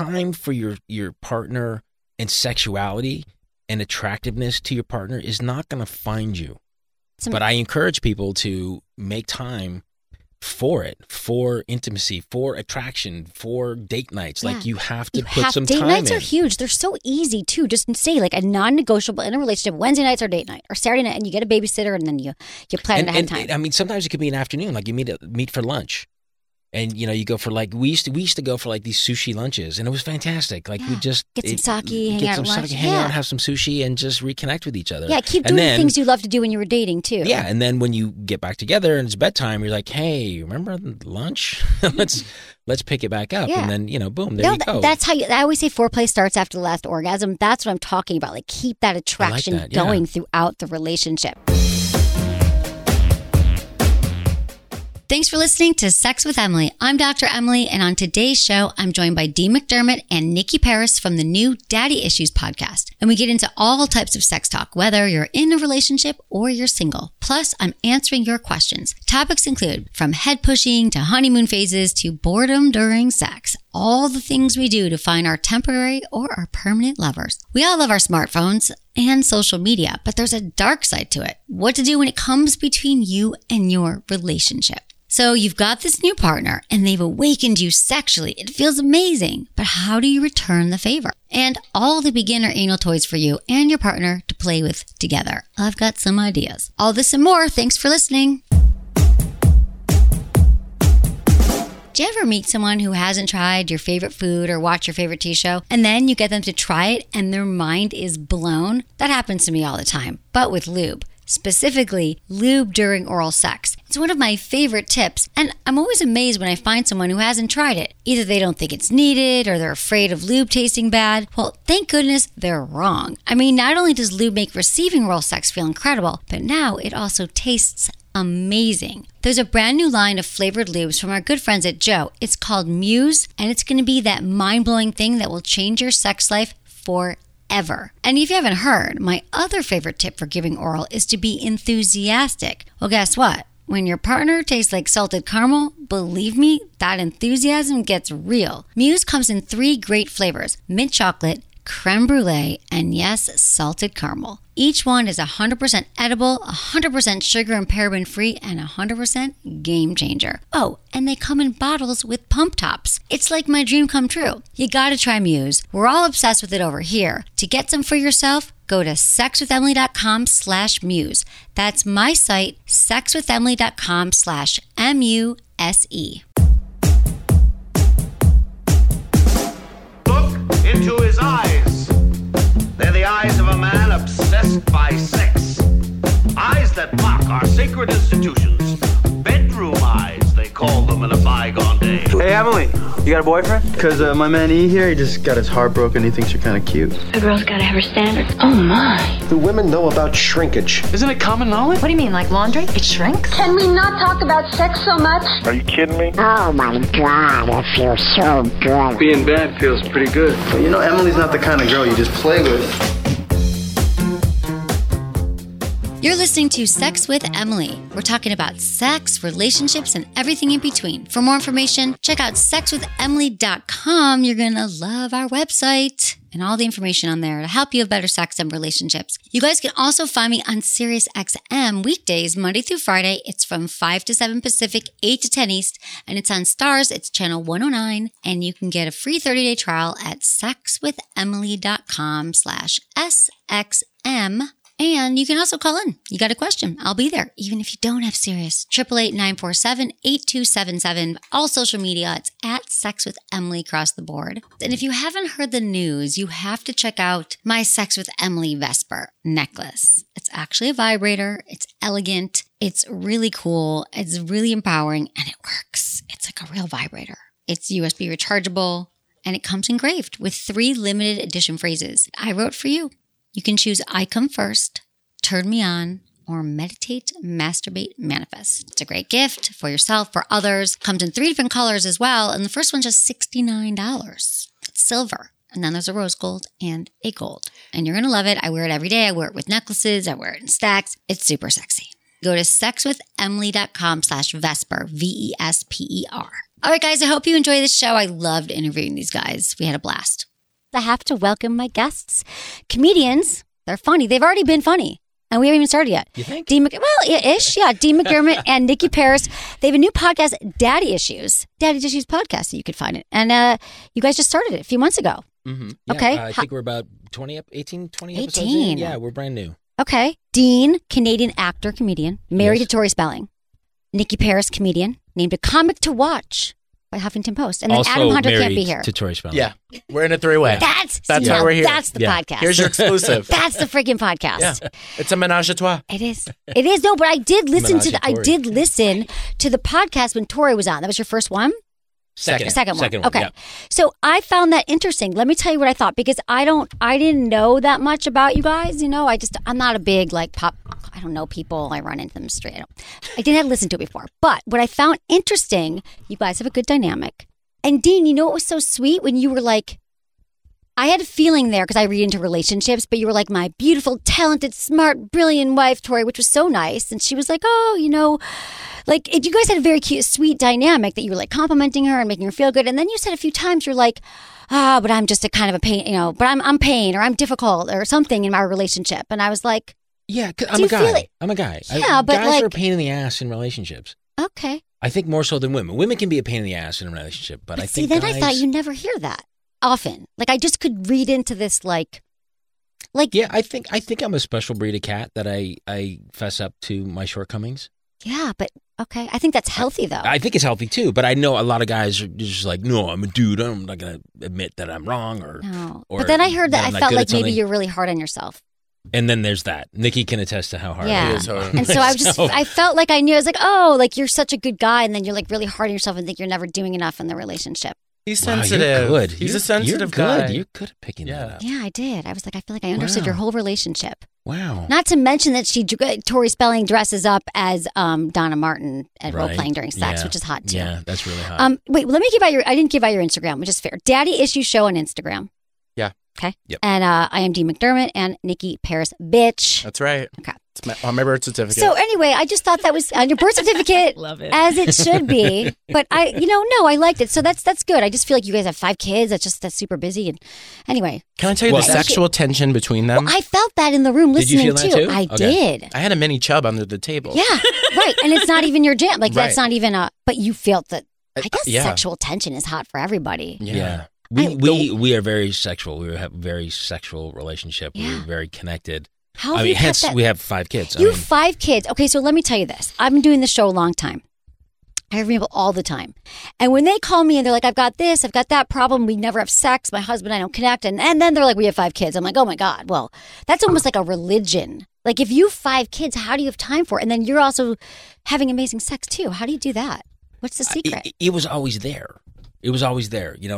time for your partner and sexuality and attractiveness to your partner is not going to find you. But I encourage people to make time for it, for intimacy, for attraction, for date nights. Like you have to put some time in. Date nights are huge. They're so easy too. Just say like a non-negotiable in a relationship. Wednesday nights are date night, or Saturday night, and you get a babysitter, and then you plan it ahead of time. I mean, sometimes it could be an afternoon. Like you meet for lunch. And, you go for we used to go for like these sushi lunches, and it was fantastic. Like we just get some sake, hang out at lunch. Hang out, have some sushi, and just reconnect with each other. Yeah, keep doing the things you love to do when you were dating too. Yeah, and then when you get back together and it's bedtime, you're like, hey, remember lunch? let's pick it back up. Yeah. And then, boom, there you go. That's how I always say foreplay starts after the last orgasm. That's what I'm talking about. Like keep that attraction going throughout the relationship. Thanks for listening to Sex with Emily. I'm Dr. Emily, and on today's show, I'm joined by Dee McDermott and Nikki Paris from the new Daddy Issues podcast. And we get into all types of sex talk, whether you're in a relationship or you're single. Plus, I'm answering your questions. Topics include from head pushing to honeymoon phases to boredom during sex. All the things we do to find our temporary or our permanent lovers. We all love our smartphones and social media, but there's a dark side to it. What to do when it comes between you and your relationship. So you've got this new partner and they've awakened you sexually. It feels amazing, but how do you return the favor? And all the beginner anal toys for you and your partner to play with together. I've got some ideas. All this and more. Thanks for listening. Do you ever meet someone who hasn't tried your favorite food or watched your favorite TV show, and then you get them to try it and their mind is blown? That happens to me all the time, but with lube. Specifically, lube during oral sex. It's one of my favorite tips, and I'm always amazed when I find someone who hasn't tried it. Either they don't think it's needed, or they're afraid of lube tasting bad. Well, thank goodness they're wrong. I mean, not only does lube make receiving oral sex feel incredible, but now it also tastes amazing. There's a brand new line of flavored lubes from our good friends at Joe. It's called Muse, and it's going to be that mind-blowing thing that will change your sex life forever. And if you haven't heard, my other favorite tip for giving oral is to be enthusiastic. Well, guess what? When your partner tastes like salted caramel, believe me, that enthusiasm gets real. Muse comes in 3 great flavors: mint chocolate, creme brulee, and yes, salted caramel. Each one is 100% edible, 100% sugar and paraben free, and 100% game changer. Oh, and they come in bottles with pump tops. It's like my dream come true. You gotta try Muse. We're all obsessed with it over here. To get some for yourself, go to sexwithemily.com/muse. That's my site, sexwithemily.com/MUSE. Look into his eyes. They're the eyes of a man obsessed by sex. Eyes that mock our sacred institutions. Bedroom eyes, they call them in a bygone day. Hey, Emily, you got a boyfriend? Because my man E here, he just got his heart broken. He thinks you're kind of cute. A girl's got to have her standards. Oh, my. Do women know about shrinkage? Isn't it common knowledge? What do you mean, like laundry? It shrinks? Can we not talk about sex so much? Are you kidding me? Oh, my God, it feels so good. Being bad feels pretty good. But Emily's not the kind of girl you just play with. You're listening to Sex with Emily. We're talking about sex, relationships, and everything in between. For more information, check out sexwithemily.com. You're going to love our website and all the information on there to help you have better sex and relationships. You guys can also find me on SiriusXM weekdays, Monday through Friday. It's from 5 to 7 Pacific, 8 to 10 East, and it's on Stars. It's channel 109, and you can get a free 30-day trial at sexwithemily.com/SXM. And you can also call in. You got a question, I'll be there, even if you don't have Sirius. 888-947-8277. All social media, it's at Sex with Emily across the board. And if you haven't heard the news, you have to check out my Sex with Emily Vesper necklace. It's actually a vibrator. It's elegant. It's really cool. It's really empowering, and it works. It's like a real vibrator. It's USB rechargeable, and it comes engraved with 3 limited edition phrases I wrote for you. You can choose I come first, turn me on, or meditate, masturbate, manifest. It's a great gift for yourself, for others. Comes in 3 different colors as well. And the first one's just $69. It's silver. And then there's a rose gold and a gold. And you're going to love it. I wear it every day. I wear it with necklaces. I wear it in stacks. It's super sexy. Go to sexwithemily.com/Vesper, VESPER. All right, guys, I hope you enjoy this show. I loved interviewing these guys. We had a blast. I have to welcome my guests. Comedians, they're funny. They've already been funny. And we haven't even started yet. You think? Dean McDermott and Nikki Paris. They have a new podcast, Daddy Issues podcast that you could find it. And you guys just started it a few months ago. Mm-hmm. Yeah, Okay. I think we're about 20 episodes 18. in. Yeah, we're brand new. Okay. Dean, Canadian actor, comedian, married to Tori Spelling. Nikki Paris, comedian, named a comic to watch by Huffington Post. And then Also Adam Hunter can't be married here. to Tori Spelling. Yeah, we're in a three-way. That's why we're here. That's the podcast. Here's your exclusive. That's the freaking podcast. Yeah, it's a menage a trois. It is. It is. No, but I did listen Menage a I Tori. did listen to the podcast when Tori was on. That was your first one? Second one. one. Okay. Yeah. So I found that interesting. Let me tell you what I thought, because I didn't know that much about you guys. You know, I'm not a big pop. I don't know people. I run into them straight. I didn't have to listen to it before. But what I found interesting, you guys have a good dynamic. And Dean, you know what was so sweet when you were like, I had a feeling there because I read into relationships, but you were like my beautiful, talented, smart, brilliant wife, Tori, which was so nice. And she was like, oh, you know, you guys had a very cute, sweet dynamic that you were like complimenting her and making her feel good. And then you said a few times, you're like, but I'm just a kind of a pain, you know, but I'm pain or I'm difficult or something in my relationship. And I was like, Yeah, 'cause Do I'm you a feel guy. it? I'm a guy. Yeah, but guys are a pain in the ass in relationships. okay. I think more so than women. Women can be a pain in the ass in a relationship, but I See, think then guys, I thought you never hear that often. I just could read into this Yeah, I think I'm a special breed of cat that I fess up to my shortcomings. yeah, but okay. I think that's healthy though. I think it's healthy too, but I know a lot of guys are just like, no, I'm a dude. I'm not going to admit that I'm wrong or. No. Or But then I heard that I'm I not felt good like at maybe something. you're really hard on yourself. And then there's that. Nikki can attest to how hard Yeah. it is. And so I was just, I felt like I knew, I was like, oh, you're such a good guy. And then you're really hard on yourself and think you're never doing enough in the relationship. He's Wow, sensitive. you're good. He's You're- a sensitive you're guy. good. You're good at picking that up. Yeah, I did. I was like, I feel like I understood your Wow. whole relationship. Wow. Not to mention that Tori Spelling dresses up as Donna Martin at role Right. playing during sex, Yeah. which is hot too. Yeah, that's really hot. Wait, let me give out I didn't give out your Instagram, which is fair. Daddy Issue Show on Instagram. Yeah. Okay. Yep. And I am Dean McDermott and Nikki Paris, bitch. That's right. Okay. It's on my birth certificate. So anyway, I just thought that was on your birth certificate. Love it. As it should be. But I liked it. So that's good. I just feel like you guys have 5 kids. That's super busy. And anyway. Can I tell you Well, the that's- sexual tension between them? Well, I felt that in the room Did you listening feel that too? I Okay. did. I had a mini chub under the table. Yeah, right. And it's not even your jam. That's Right. not even but you felt that. I guess yeah. sexual tension is hot for everybody. Yeah. I- We are very sexual. We have a very sexual relationship. Yeah. We're very connected. How I have mean, you kept hence that? we have 5 kids. You I have mean, 5 kids. Okay, so let me tell you this. I've been doing this show a long time. I hear people all the time. And when they call me and they're like, I've got this, I've got that problem, we never have sex, my husband and I don't connect, and then they're like, we have 5 kids. I'm like, oh my God. Well, that's almost like a religion. If you have 5 kids, how do you have time for it? And then you're also having amazing sex too. How do you do that? What's the secret? it was always there. It was always there. You know,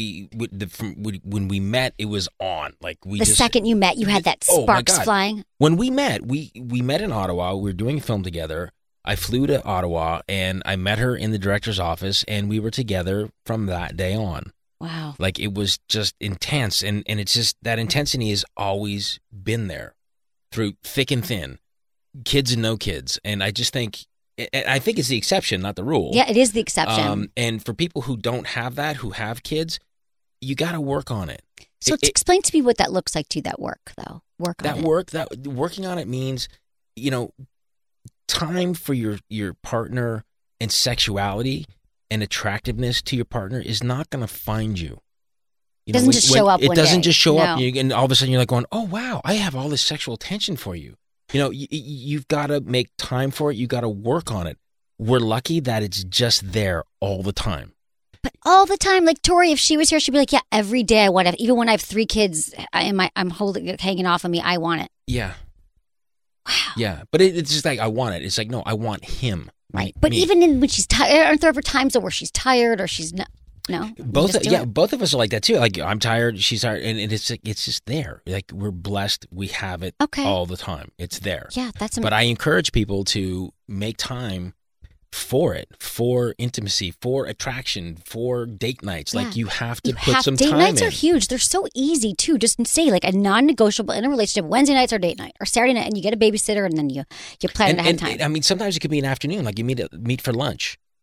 when we met, it was on. The second you met, you had that Oh, my sparks God. flying. When we met, we met in Ottawa. We were doing a film together. I flew to Ottawa and I met her in the director's office, and we were together from that day on. Wow. It was just intense, and it's just that intensity has always been there through thick and thin, kids and no kids. And I just think, I think it's the exception, not the rule. Yeah, it is the exception. And for people who don't have that, who have kids, you got to work on it. So explain to me what that looks like to you, that work, though. Working on it means, time for your partner and sexuality and attractiveness to your partner is not going to find you. It doesn't just show up It one doesn't day. just show up, No. and all of a sudden you're like going, oh, wow, I have all this sexual attention for you. You've got to make time for it. You got to work on it. We're lucky that it's just there all the time. But all the time, Tori, if she was here, she'd be like, yeah, every day I want it. Even when I have 3 kids, I'm holding it, hanging off of me. I want it. Yeah. Wow. Yeah. But it's just I want it. It's like, no, I want him. Right. But me. even when she's tired, aren't there ever times where she's tired or she's not? No. You Both just do it? both of us are like that too. I'm tired, she's tired, and it's just there. We're blessed, we have it Okay. all the time. It's there. Yeah, that's But I encourage people to make time for it, for intimacy, for attraction, for date nights. Yeah. You have to put some date time nights in. are huge. They're so easy too. Just say a non-negotiable in a relationship. Wednesday nights are date night, or Saturday night, and you get a babysitter, and then you plan it ahead of time. I mean, sometimes it could be an afternoon, you meet for lunch.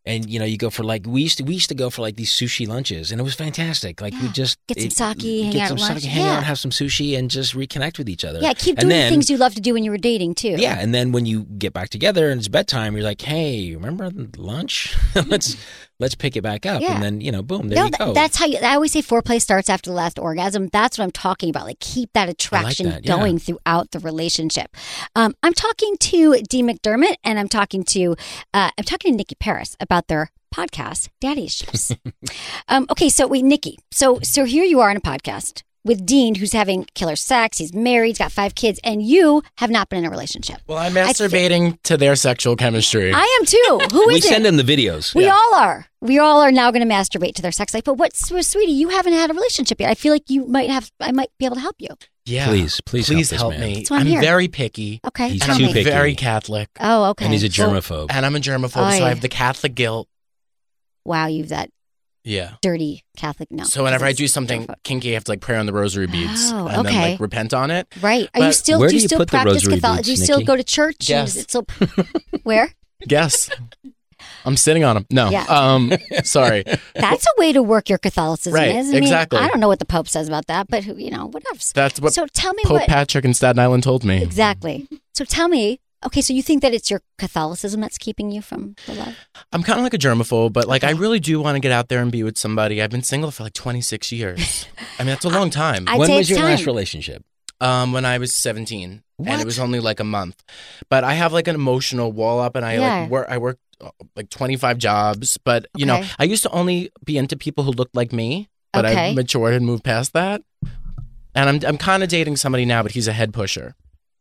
And you go for like we used to go for like these sushi lunches, and it was fantastic. Like we just get some sake, hang out at lunch, hang out, have some sushi, and just reconnect with each other. Yeah, keep doing the things you love to do when you were dating too. Yeah, and then when you get back together and it's bedtime, you're like, hey, remember lunch? let's pick it back up, and then boom, there you go. That's how I always say foreplay starts after the last orgasm. That's what I'm talking about. Like keep that attraction going throughout the relationship. I'm talking to Dee McDermott, and I'm talking to Nikki Paris about their podcast, Daddy Issues. Okay, so Nikki. So here you are in a podcast with Dean, who's having killer sex. He's married, he's got 5 kids, and you have not been in a relationship. Well, I'm masturbating to their sexual chemistry. I am too. Who is it? We send them the videos. We all are. We all are now going to masturbate to their sex life. But sweetie, you haven't had a relationship yet. I feel like I might be able to help you. Yeah. Please help man. me. I'm very picky. Okay. He's and too I'm picky. very Catholic. Oh, okay. And he's a germaphobe. And I'm a germaphobe, so I have the Catholic guilt. Wow, you've that dirty Catholic. No. So whenever I do something kinky, I have to like pray on the rosary beads and then like repent on it. Right. But are you still? Where do you still put practice the rosary Catholicism? beads, Do you still Nikki? go to church? Yes. Is it still, where? Yes. I'm sitting on them. No. Yeah. Sorry. That's a way to work your Catholicism. Right, Is. I mean, exactly. I don't know what the Pope says about that, but whatever. That's what So tell me Pope what Patrick in Staten Island told me. exactly. So tell me. Okay, so you think that it's your Catholicism that's keeping you from the love? I'm kind of like a germaphobe, but like I really do want to get out there and be with somebody. I've been single for like 26 years. I mean, that's a long time. I'd When say was it's your time. last relationship? When I was 17, What? and it was only like a month. But I have like an emotional wall up, and I worked like 25 jobs. But you know, I used to only be into people who looked like me, but I matured and moved past that. And I'm kind of dating somebody now, but he's a head pusher.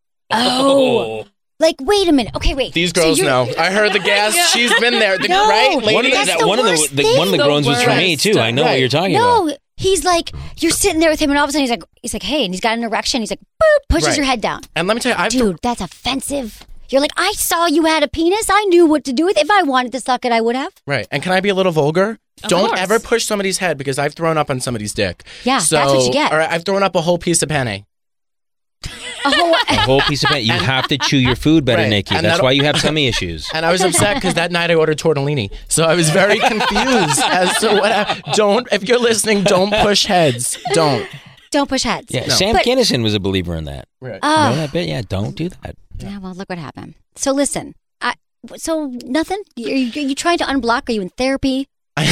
Oh. Like, wait a minute. Okay, wait. These girls know. I heard the gas. She's been there. Right, ladies? One of the groans was for me too. I know what you're talking about. No, he's like, you're sitting there with him, and all of a sudden he's like, hey, and he's got an erection. He's like, boop, pushes your head down. And let me tell you, Dude, that's offensive. You're like, I saw you had a penis. I knew what to do with it. If I wanted to suck it, I would have. Right. And can I be a little vulgar? Don't course. ever push somebody's head because I've thrown up on somebody's dick. Yeah, so, that's what you get. Or I've thrown up a whole piece of penne. A whole piece of it. You have to chew your food better, Right. Nikki. And That's that'll- why you have tummy issues. And I was upset because that night I ordered tortellini. So I was very confused as to what if you're listening, don't push heads. Don't push heads. Yeah, Sam Kinison was a believer in that. Right. Oh. You know that bit? Yeah, don't do that. Yeah, well, look what happened. So listen, so nothing? Are you trying to unblock? Are you in therapy?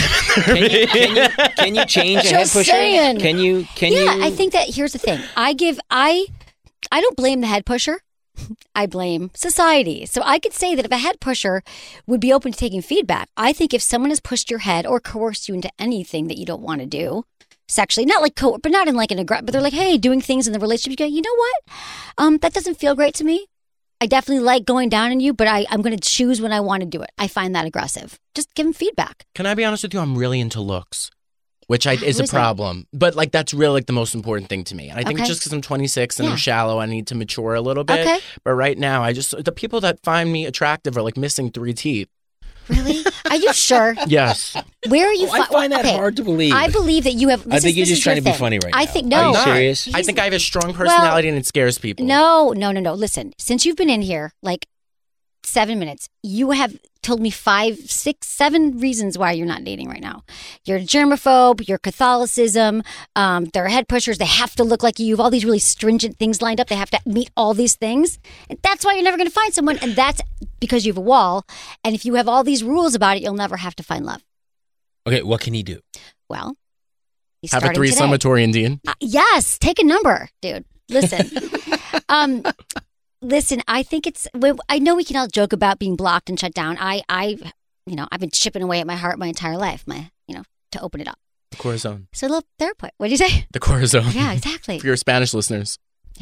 Can you change a head pusher? saying. Can you? Yeah, I think that here's the thing. I don't blame the head pusher. I blame society. So I could say that if a head pusher would be open to taking feedback, I think if someone has pushed your head or coerced you into anything that you don't want to do sexually, not like but not in like an aggressive, but they're like, hey, doing things in the relationship, you go, you know what? That doesn't feel great to me. I definitely like going down on you, but I'm going to choose when I want to do it. I find that aggressive. Just give them feedback. Can I be honest with you? I'm really into looks, which is a is that? problem. But like that's really like the most important thing to me. And I think Okay. just because I'm 26 and Yeah. I'm shallow, I need to mature a little bit. Okay. But right now, the people that find me attractive are like missing 3 teeth. Really? Are you sure? Yes. Where are you? I find that hard to believe. I believe that you have. I think you're just trying to be funny right now. I think Are no. you serious? I think I have a strong personality and it scares people. No. Listen, since you've been in here like 7 minutes, you have told me 5, 6, 7 reasons why you're not dating right now. You're a germaphobe, you're Catholicism, they're head pushers, they have to look like you have all these really stringent things lined up, they have to meet all these things. And that's why you're never going to find someone, and that's because you have a wall. And if you have all these rules about it, you'll never have to find love. Okay, what can he do? Well, he's Have a starting threesome today. with Tori and Dean. Yes, take a number, dude. Listen. Listen, I think I know we can all joke about being blocked and shut down. I've been chipping away at my heart my entire life, to open it up. The Corazon. So a little therapy. What did you say? The Corazon. Yeah, exactly. For your Spanish listeners.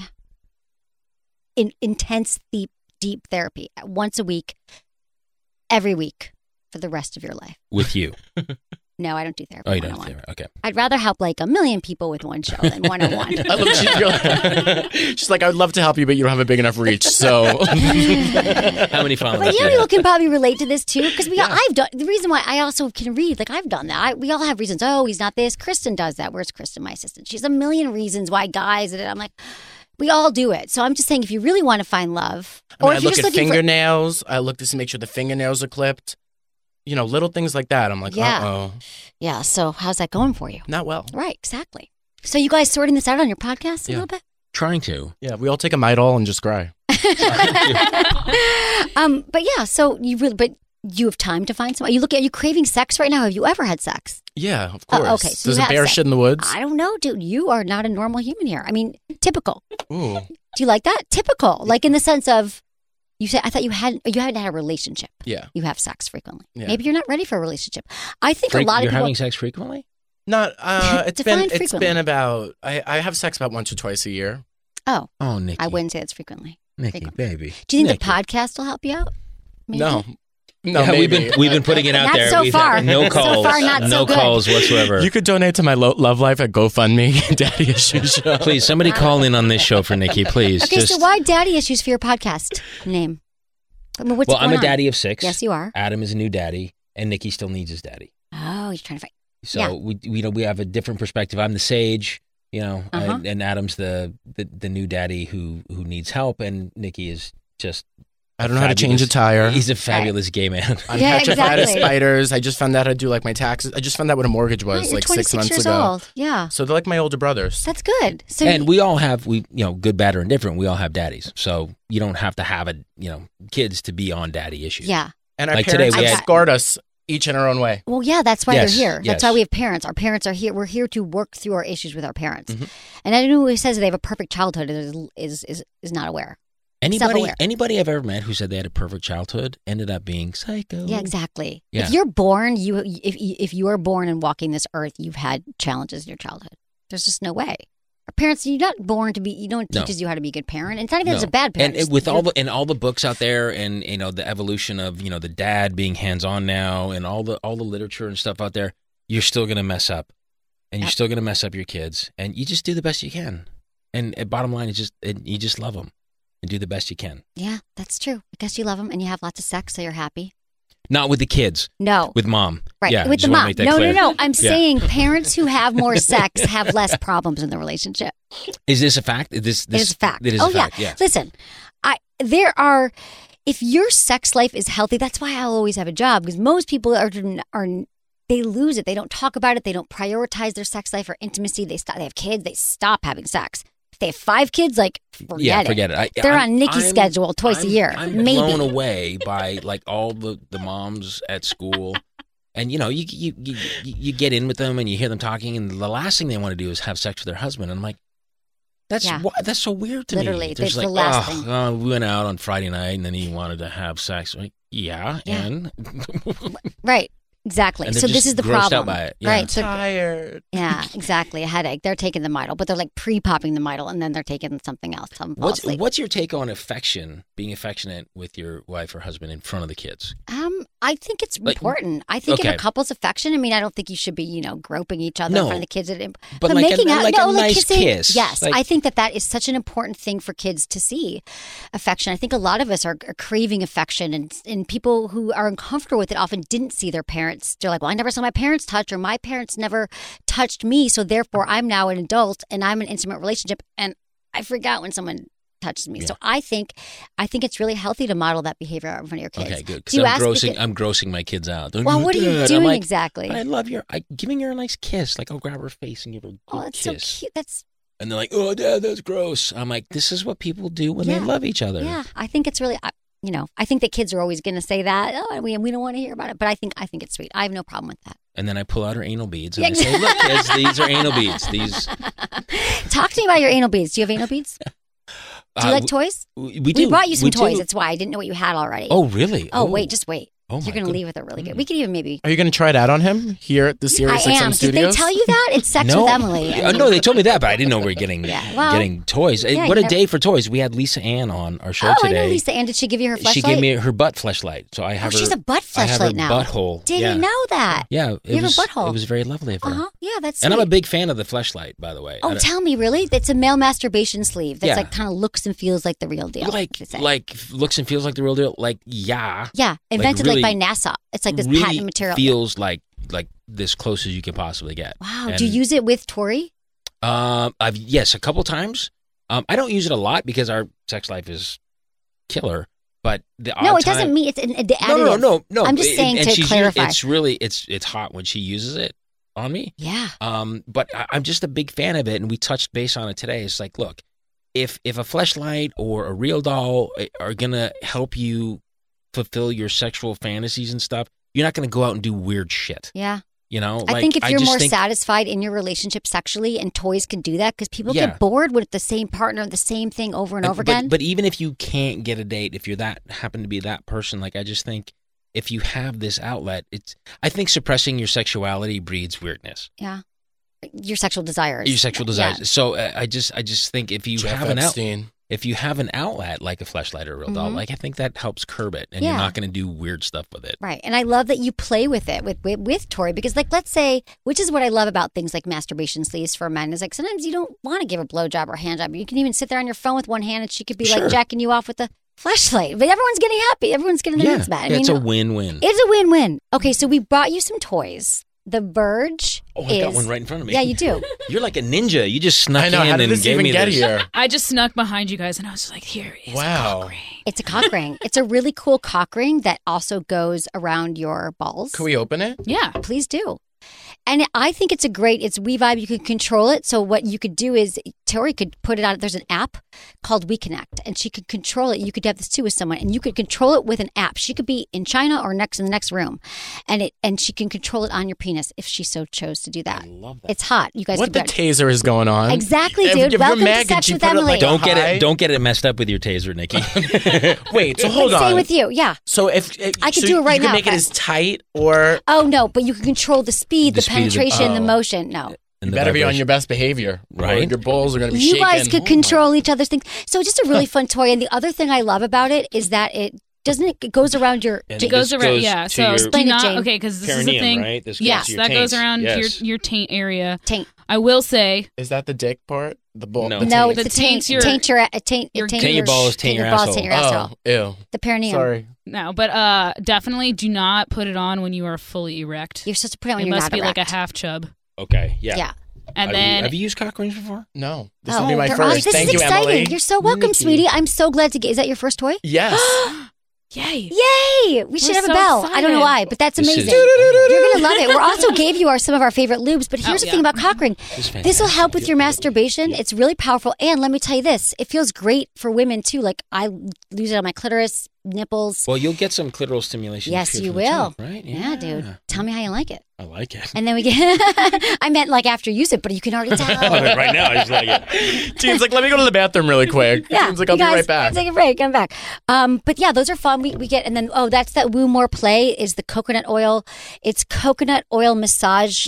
Intense, deep therapy once a week, every week for the rest of your life. With you? No, I don't do therapy. Oh, you don't do one-on-one. therapy. Okay. I'd rather help like 1 million people with one show than one-on-one. I love she's like, I'd love to help you, but you don't have a big enough reach. So, how many followers? Well, do you people have? can probably relate to this too, because I've done the reason why I also can read. Like I've done that. We all have reasons. Oh, he's not this. Kristen does that. Where's Kristen, my assistant? She's a million reasons why guys. And I'm like, we all do it. So I'm just saying, if you really want to find love, I or if you're look just at looking fingernails. I look to make sure the fingernails are clipped. little things like that. I'm like, uh-oh. Yeah, so how's that going for you? Not well. Right, exactly. So you guys sorting this out on your podcast a little bit? Trying to. Yeah, we all take a Midol and just cry. But yeah, so you have time to find someone. Are you craving sex right now? Have you ever had sex? Yeah, of course. Okay, so does a bear shit in the woods? I don't know, dude. You are not a normal human here. I mean, typical. Ooh. Do you like that? Typical, like in the sense of you said. I thought you haven't had a relationship. Yeah, you have sex frequently. Yeah. Maybe you're not ready for a relationship. I think a lot of you're people having sex frequently. Not. It's been about. I have sex about once or twice a year. Oh, Nikki. I wouldn't say it's frequently. Nikki, baby. Do you think the podcast will help you out? Maybe? No. Yeah, maybe. we've been putting it out not there. So far. No calls. So far, not no so good. calls whatsoever. You could donate to my love life at GoFundMe, Daddy Issues Show. Please, somebody call in on this show for Nikki, please. Okay, so why Daddy Issues for your podcast name? I mean, I'm a daddy of 6. Yes, you are. Adam is a new daddy, and Nikki still needs his daddy. Oh, you're trying to fight. So we have a different perspective. I'm the sage, and Adam's the new daddy who needs help, and Nikki is just. I don't know how to change a tire. He's a fabulous gay man. I'm petrified of spiders. I just found out how to do like my taxes. I just found out what a mortgage was like 6 months years ago. Old. Yeah. So they're like my older brothers. That's good. So and we all have good, bad, or indifferent. We all have daddies, so you don't have to have kids to be on daddy issues. Yeah. And our parents have scarred us each in our own way. Well, yeah, that's why they're here. Yes. That's why we have parents. Our parents are here. We're here to work through our issues with our parents. Mm-hmm. And anyone who says they have a perfect childhood is not aware. Anybody I've ever met who said they had a perfect childhood ended up being psycho. Yeah, exactly. Yeah. If you're born, if you are born and walking this earth, you've had challenges in your childhood. There's just no way. Our parents, you're not born to be. You don't teaches you how to be a good parent. And it's not even as a bad parent. And with all the books out there, and the evolution of the dad being hands on now, and all the literature and stuff out there, you're still gonna mess up, and you're still gonna mess up your kids, and you just do the best you can. And bottom line is you just love them. And do the best you can. Yeah, that's true. I guess you love them and you have lots of sex, so you're happy. Not with the kids. No. With mom. Right. Yeah, with the mom. No. I'm saying parents who have more sex have less problems in the relationship. Is this a fact? It is a fact. It is a fact. Yeah. Listen, if your sex life is healthy, that's why I'll always have a job, because most people they lose it. They don't talk about it. They don't prioritize their sex life or intimacy. They have kids. They stop having sex. If they have 5 kids, forget it. They're on Nikki's schedule twice a year. I'm maybe. Blown away by all the moms at school, and you get in with them and you hear them talking, and the last thing they want to do is have sex with their husband. And I'm like, that's so weird to me. Literally, that's the last thing. We went out on Friday night, and then he wanted to have sex. I'm like, and right. Exactly. So this is the problem. By it. Yeah. Right. So, tired. Yeah, exactly. A headache. They're taking the Midol, but they're pre-popping the Midol, and then they're taking something else. What's your take on affection, being affectionate with your wife or husband in front of the kids? I think it's important. I think if a couple's affection, I don't think you should be, groping each other in front of the kids. But making out, a nice kiss. Yes. I think that is such an important thing for kids to see. Affection. I think a lot of us are craving affection, and people who are uncomfortable with it often didn't see their parents. They're like, well, I never saw my parents touch, or my parents never touched me, so therefore I'm now an adult and I'm in an intimate relationship, and I freak out when someone touches me. Yeah. So I think it's really healthy to model that behavior in front of your kids. Okay, good. Because I'm grossing my kids out. Well, what are you doing exactly? I love giving her a nice kiss. I'll grab her face and give her a good kiss. That's so cute. And they're like, oh, Dad, that's gross. I'm like, this is what people do when they love each other. Yeah, I think it's really, I think that kids are always going to say that. Oh, we don't want to hear about it. But I think it's sweet. I have no problem with that. And then I pull out her anal beads and I say, look, kids, these are anal beads. Talk to me about your anal beads. Do you have anal beads? Do you like toys? We do. We brought you some toys. That's why I didn't know what you had already. Oh, really? Oh, wait, just wait. Oh, you're going to leave with a really good. We could even maybe. Are you going to try it out on him here at the Sirius XM Studios? Did they tell you that? It's Sex with Emily. No, they told me that, but I didn't know we were getting toys. What a day for toys. We had Lisa Ann on our show today. I know Lisa Ann. Did she give you her fleshlight? She gave me her butt fleshlight. So I have her. She's a butt fleshlight now. Butthole. Didn't know that. Yeah. You have a butthole. It was very lovely of her. Yeah, that's sweet. And I'm a big fan of the fleshlight, by the way. Oh, tell me, really? It's a male masturbation sleeve that's kind of looks and feels like the real deal. Like looks and feels like the real deal? Yeah. Yeah, invented by NASA. It's like this really patent material. Feels like this close as you can possibly get. Wow. Do you use it with Tori? Yes, a couple times. I don't use it a lot because our sex life is killer. But it doesn't mean it's the additive. No. I'm just saying to clarify. It's really it's hot when she uses it on me. Yeah. But I'm just a big fan of it, and we touched base on it today. It's like, look, if a fleshlight or a real doll are gonna help you fulfill your sexual fantasies and stuff, you're not gonna go out and do weird shit. Yeah. You know, I think if you're more satisfied in your relationship sexually, and toys can do that, because people get bored with the same partner, the same thing over and over again. But even if you can't get a date, if you're happen to be that person, like I just think if you have this outlet, I think suppressing your sexuality breeds weirdness. Yeah, your sexual desires. Your sexual desires. Yeah. So I just think if you have an outlet like a fleshlight or a real doll, like I think that helps curb it, and you're not going to do weird stuff with it. Right. And I love that you play with it with Tori, because like, let's say, which is what I love about things like masturbation sleeves for men, is like sometimes you don't want to give a blowjob or a hand job. You can even sit there on your phone with one hand and she could be like jacking you off with a fleshlight, but everyone's getting happy. Everyone's getting their needs met. It's a win-win. It's a win-win. Okay. So we brought you some toys. The Verge. I got one right in front of me. Yeah, you do. You're like a ninja. You just snuck in and gave even me get this. Here? I just snuck behind you guys, and I was just like, "Here is a cock ring." It's a cock ring. It's a really cool cock ring that also goes around your balls. Can we open it? Yeah, please do. And I think it's WeVibe. You can control it. So what you could do is Tori could put it on. There's an app called WeConnect, and she could control it. You could have this too with someone, and you could control it with an app. She could be in China or in the next room, and she can control it on your penis if she so chose to do that. I love that. It's hot. You guys. What the taser is going on? Exactly, dude. Welcome to Sex with Emily. Don't get it messed up with your taser, Nikki. Wait, so hold on. Same with you, yeah. So if I could do it right now, you can make it as tight or. Oh no, but you can control the speed, the penetration, the motion. No. You better be on your best behavior, right? Your balls are going to be shaking. You guys could control each other's things. So just a really fun toy. And the other thing I love about it is that it goes around your. It goes around, yeah. So explain it, Jane. Okay, because this is the thing. Right? Yes, that goes around your taint area. Taint. I will say. Is that the dick part? The ball? No, it's the taint. Taint your balls, taint your asshole. Oh, ew. The perineum. Sorry. No, but definitely do not put it on when you are fully erect. You're supposed to put it on when you're not erect. It must be like a half chub. Okay, yeah. Yeah. And then have you used cock rings before? No. This will be my first. This Thank is you, exciting. Emily. You're so welcome, Nikki. sweetie. I'm so glad to get. Is that your first toy? Yes. Yay. Yay! We should have a bell. Excited. I don't know why, but that's amazing. You're going to love it. We also gave you some of our favorite lubes, but here's the thing about cock ring. This will help with your masturbation. It's really powerful. And let me tell you this, it feels great for women too. Like I use it on my clitoris, nipples. Well, you'll get some clitoral stimulation. Yes, you will. Time, right? Yeah, dude. Tell me how you like it. I like it. And then we get. I meant like after you use it, but you can already tell. Right now, I just like it. James like, let me go to the bathroom really quick. Yeah, James like, I'll be right back. Take a break. Come back. But yeah, those are fun. We get, and then that's that Woo More Play is the coconut oil. It's coconut oil massage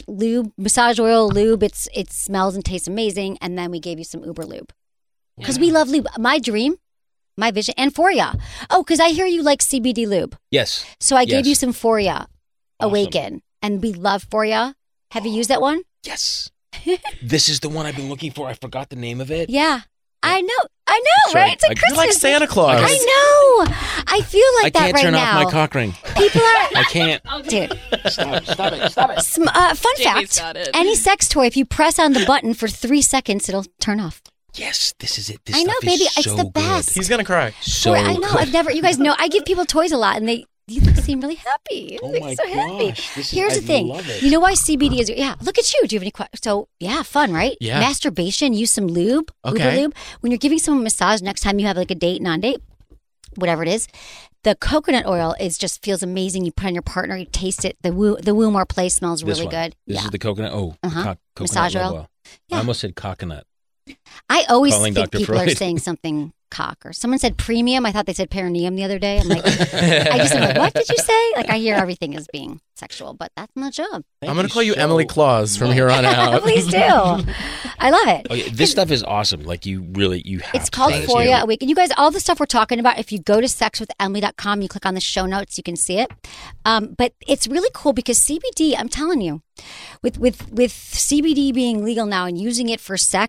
oil lube. It smells and tastes amazing. And then we gave you some Uber lube because we love lube. My dream. My vision and Foria. Oh, because I hear you like CBD lube. Yes. So I gave you some Foria Awaken, and we love Foria. Have you used that one? Yes. This is the one I've been looking for. I forgot the name of it. Yeah. I know, right? It's like Christmas. You're like Santa Claus. I know. I feel like that right now. I can't turn off my cock ring. People are. I can't. Dude. Stop it. Fun fact, any sex toy, if you press on the button for 3 seconds, it'll turn off. Yes, this is it. I know, baby. It's the best. He's going to cry. I know. You guys know, I give people toys a lot, and you seem really happy. Oh my so happy. gosh. Here's the thing. You know why CBD is, look at you. Do you have any questions? So, fun, right? Yeah. Masturbation, use some lube. Okay. Uber lube. When you're giving someone a massage, next time you have like a date, non-date, whatever it is, the coconut oil just feels amazing. You put on your partner, you taste it. The Woo More Play smells really good. This is the coconut. Coconut massage oil. I almost said coconut. I always think Dr. people Freud. are saying something cock, or someone said premium. I thought they said perineum the other day. I'm like, I'm like, what did you say? Like, I hear everything as being sexual, but that's my job. I'm going to call you Emily Claus from here on out. Please do. I love it. Okay, this stuff is awesome. Like you have. It's called Foria Awaken. You guys, all the stuff we're talking about, if you go to sexwithemily.com, you click on the show notes, you can see it. But it's really cool because CBD, I'm telling you, with CBD being legal now and using it for sex,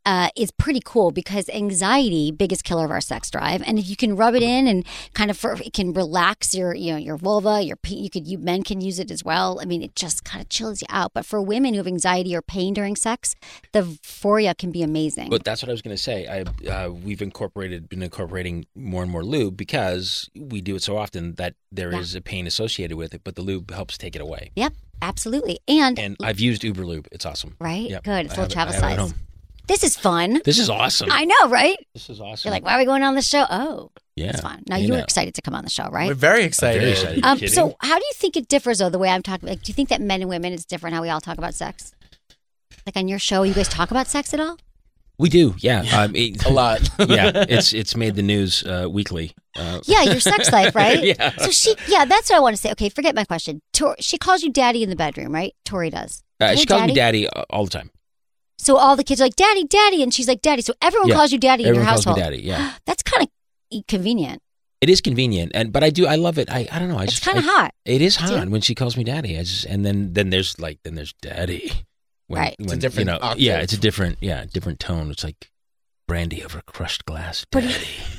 is pretty cool because anxiety, biggest killer of our sex drive, and if you can rub it in and kind of it can relax your vulva, men can use it as well. I mean, it just kind of chills you out. But for women who have anxiety or pain during sex, the Euphoria can be amazing. But that's what I was going to say. We've been incorporating more and more lube because we do it so often that there is a pain associated with it. But the lube helps take it away. Yep, absolutely. And I've used Uber Lube. It's awesome. Right? Yep. Good. It's a little travel size. This is fun. This is awesome. I know, right? This is awesome. You're like, why are we going on the show? Oh, yeah. It's fun. Now, you were excited to come on the show, right? We're very excited. So how do you think it differs, though, the way I'm talking? Like, do you think that men and women, it's different how we all talk about sex? Like on your show, you guys talk about sex at all? We do, yeah. A lot. Yeah, it's made the news weekly. Yeah, your sex life, right? Yeah. So that's what I want to say. Okay, forget my question. She calls you daddy in the bedroom, right? Tori does. She calls me daddy all the time. So all the kids are like, daddy, daddy, and she's like, daddy. So everyone calls you daddy in your household. Everyone calls me daddy, yeah. That's kind of convenient. It is convenient, but I love it. I don't know. It's kind of hot. It is hot when she calls me daddy. And then there's daddy. Right. When, it's a different octave. Yeah, it's a different tone. It's like brandy over crushed glass, daddy.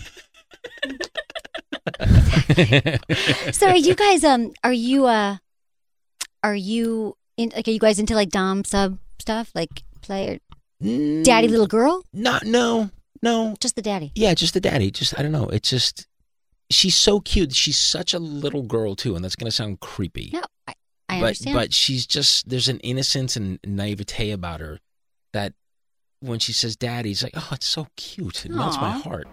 So are you guys are you into like dom sub stuff, like play or daddy little girl? No. Just the daddy. Yeah, just the daddy. Just I don't know. It's just she's so cute. She's such a little girl too, and that's gonna sound creepy. No, I understand. But she's just there's an innocence and naivete about her that when she says daddy, it's like, oh, it's so cute. It melts my heart.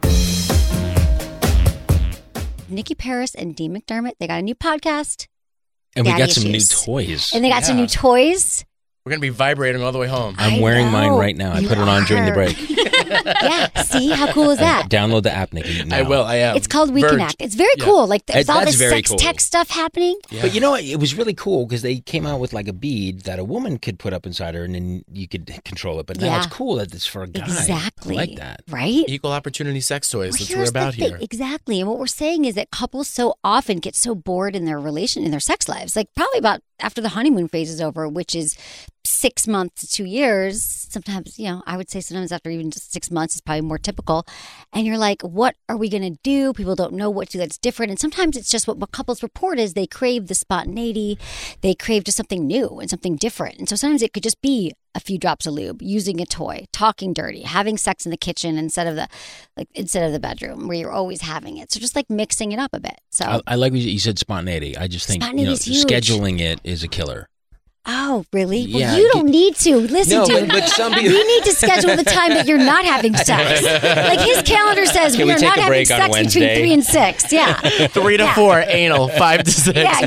Nikki Paris and Dee McDermott, they got a new podcast. And Daddy we got some issues. new toys. And they got some new toys. We're going to be vibrating all the way home. I'm wearing mine right now. I put it on during the break. Yeah, see? How cool is that? Download the app, Nikki. Now. I will. I am. It's called We Connect. It's very cool. Like, it's all this sex tech stuff happening. Yeah. But you know what? It was really cool because they came out with like a bead that a woman could put up inside her and then you could control it. But now it's cool that it's for a guy. Exactly. I like that. Right? Equal opportunity sex toys. That's what we're about here. Exactly. And what we're saying is that couples so often get so bored in their sex lives. Like, probably about after the honeymoon phase is over, which is 6 months to 2 years. Sometimes, I would say sometimes after even just 6 months is probably more typical. And you're like, what are we going to do? People don't know what to do that's different. And sometimes it's just what couples report is they crave the spontaneity. They crave just something new and something different. And so sometimes it could just be a few drops of lube, using a toy, talking dirty, having sex in the kitchen instead of the bedroom where you're always having it. So just like mixing it up a bit. So I like what you said, spontaneity. I just think scheduling it is a killer. Oh, really? Yeah, well, you don't need to. Listen to but some people... You need to schedule the time that you're not having sex. Like his calendar says, we are not having sex between 3 and 6. Yeah. 3 to 4, anal. 5 to 6. Yeah,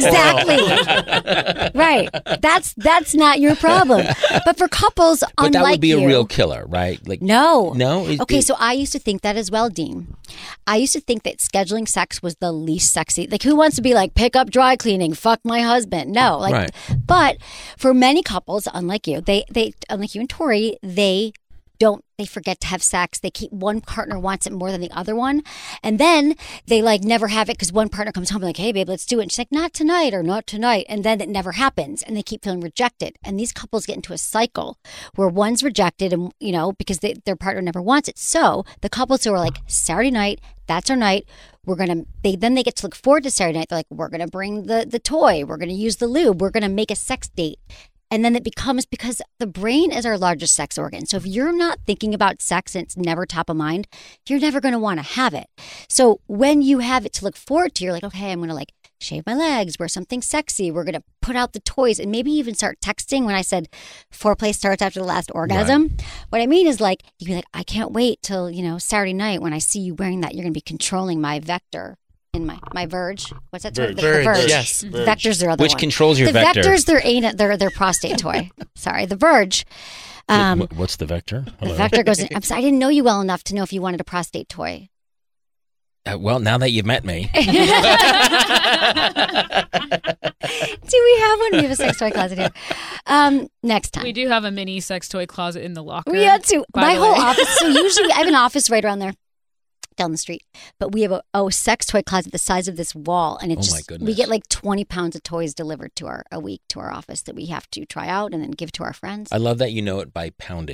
exactly. Right. That's not your problem. But for couples, but that would be a real killer, right? Like no. Okay, so I used to think that as well, Dean. I used to think that scheduling sex was the least sexy. Like, who wants to be like, pick up dry cleaning, fuck my husband? No. Like, right. But for many couples, unlike you, they unlike you and Tori, they forget to have sex. They keep one partner wants it more than the other one. And then they like never have it because one partner comes home and like, hey babe, let's do it. And she's like, not tonight or not tonight. And then it never happens. And they keep feeling rejected. And these couples get into a cycle where one's rejected and, because their partner never wants it. So the couples who are like, Saturday night, that's our night. Then they get to look forward to Saturday night. They're like, we're going to bring the toy. We're going to use the lube. We're going to make a sex date. And then it becomes, because the brain is our largest sex organ. So if you're not thinking about sex and it's never top of mind, you're never going to want to have it. So when you have it to look forward to, you're like, okay, I'm going to like shave my legs, wear something sexy. We're going to put out the toys and maybe even start texting. When I said foreplay starts after the last orgasm, right. What I mean is like, you'd be like, I can't wait till, Saturday night when I see you wearing that, you're going to be controlling my vector. In my Verge. What's that? Verge. The Verge. Yes. Verge. Vector's their other Which one. Controls your vector. The Vector's their prostate toy. Sorry, the Verge. What's the Vector? Hello. The Vector goes in. I didn't know you well enough to know if you wanted a prostate toy. Well, now that you've met me. Do we have one? We have a sex toy closet here. Next time. We do have a mini sex toy closet in the locker. We had to. My whole office. So usually I have an office right around there. Down the street, but we have a sex toy closet the size of this wall, and it's we get like 20 pounds of toys delivered a week to our office that we have to try out and then give to our friends. I love that you know it by poundage.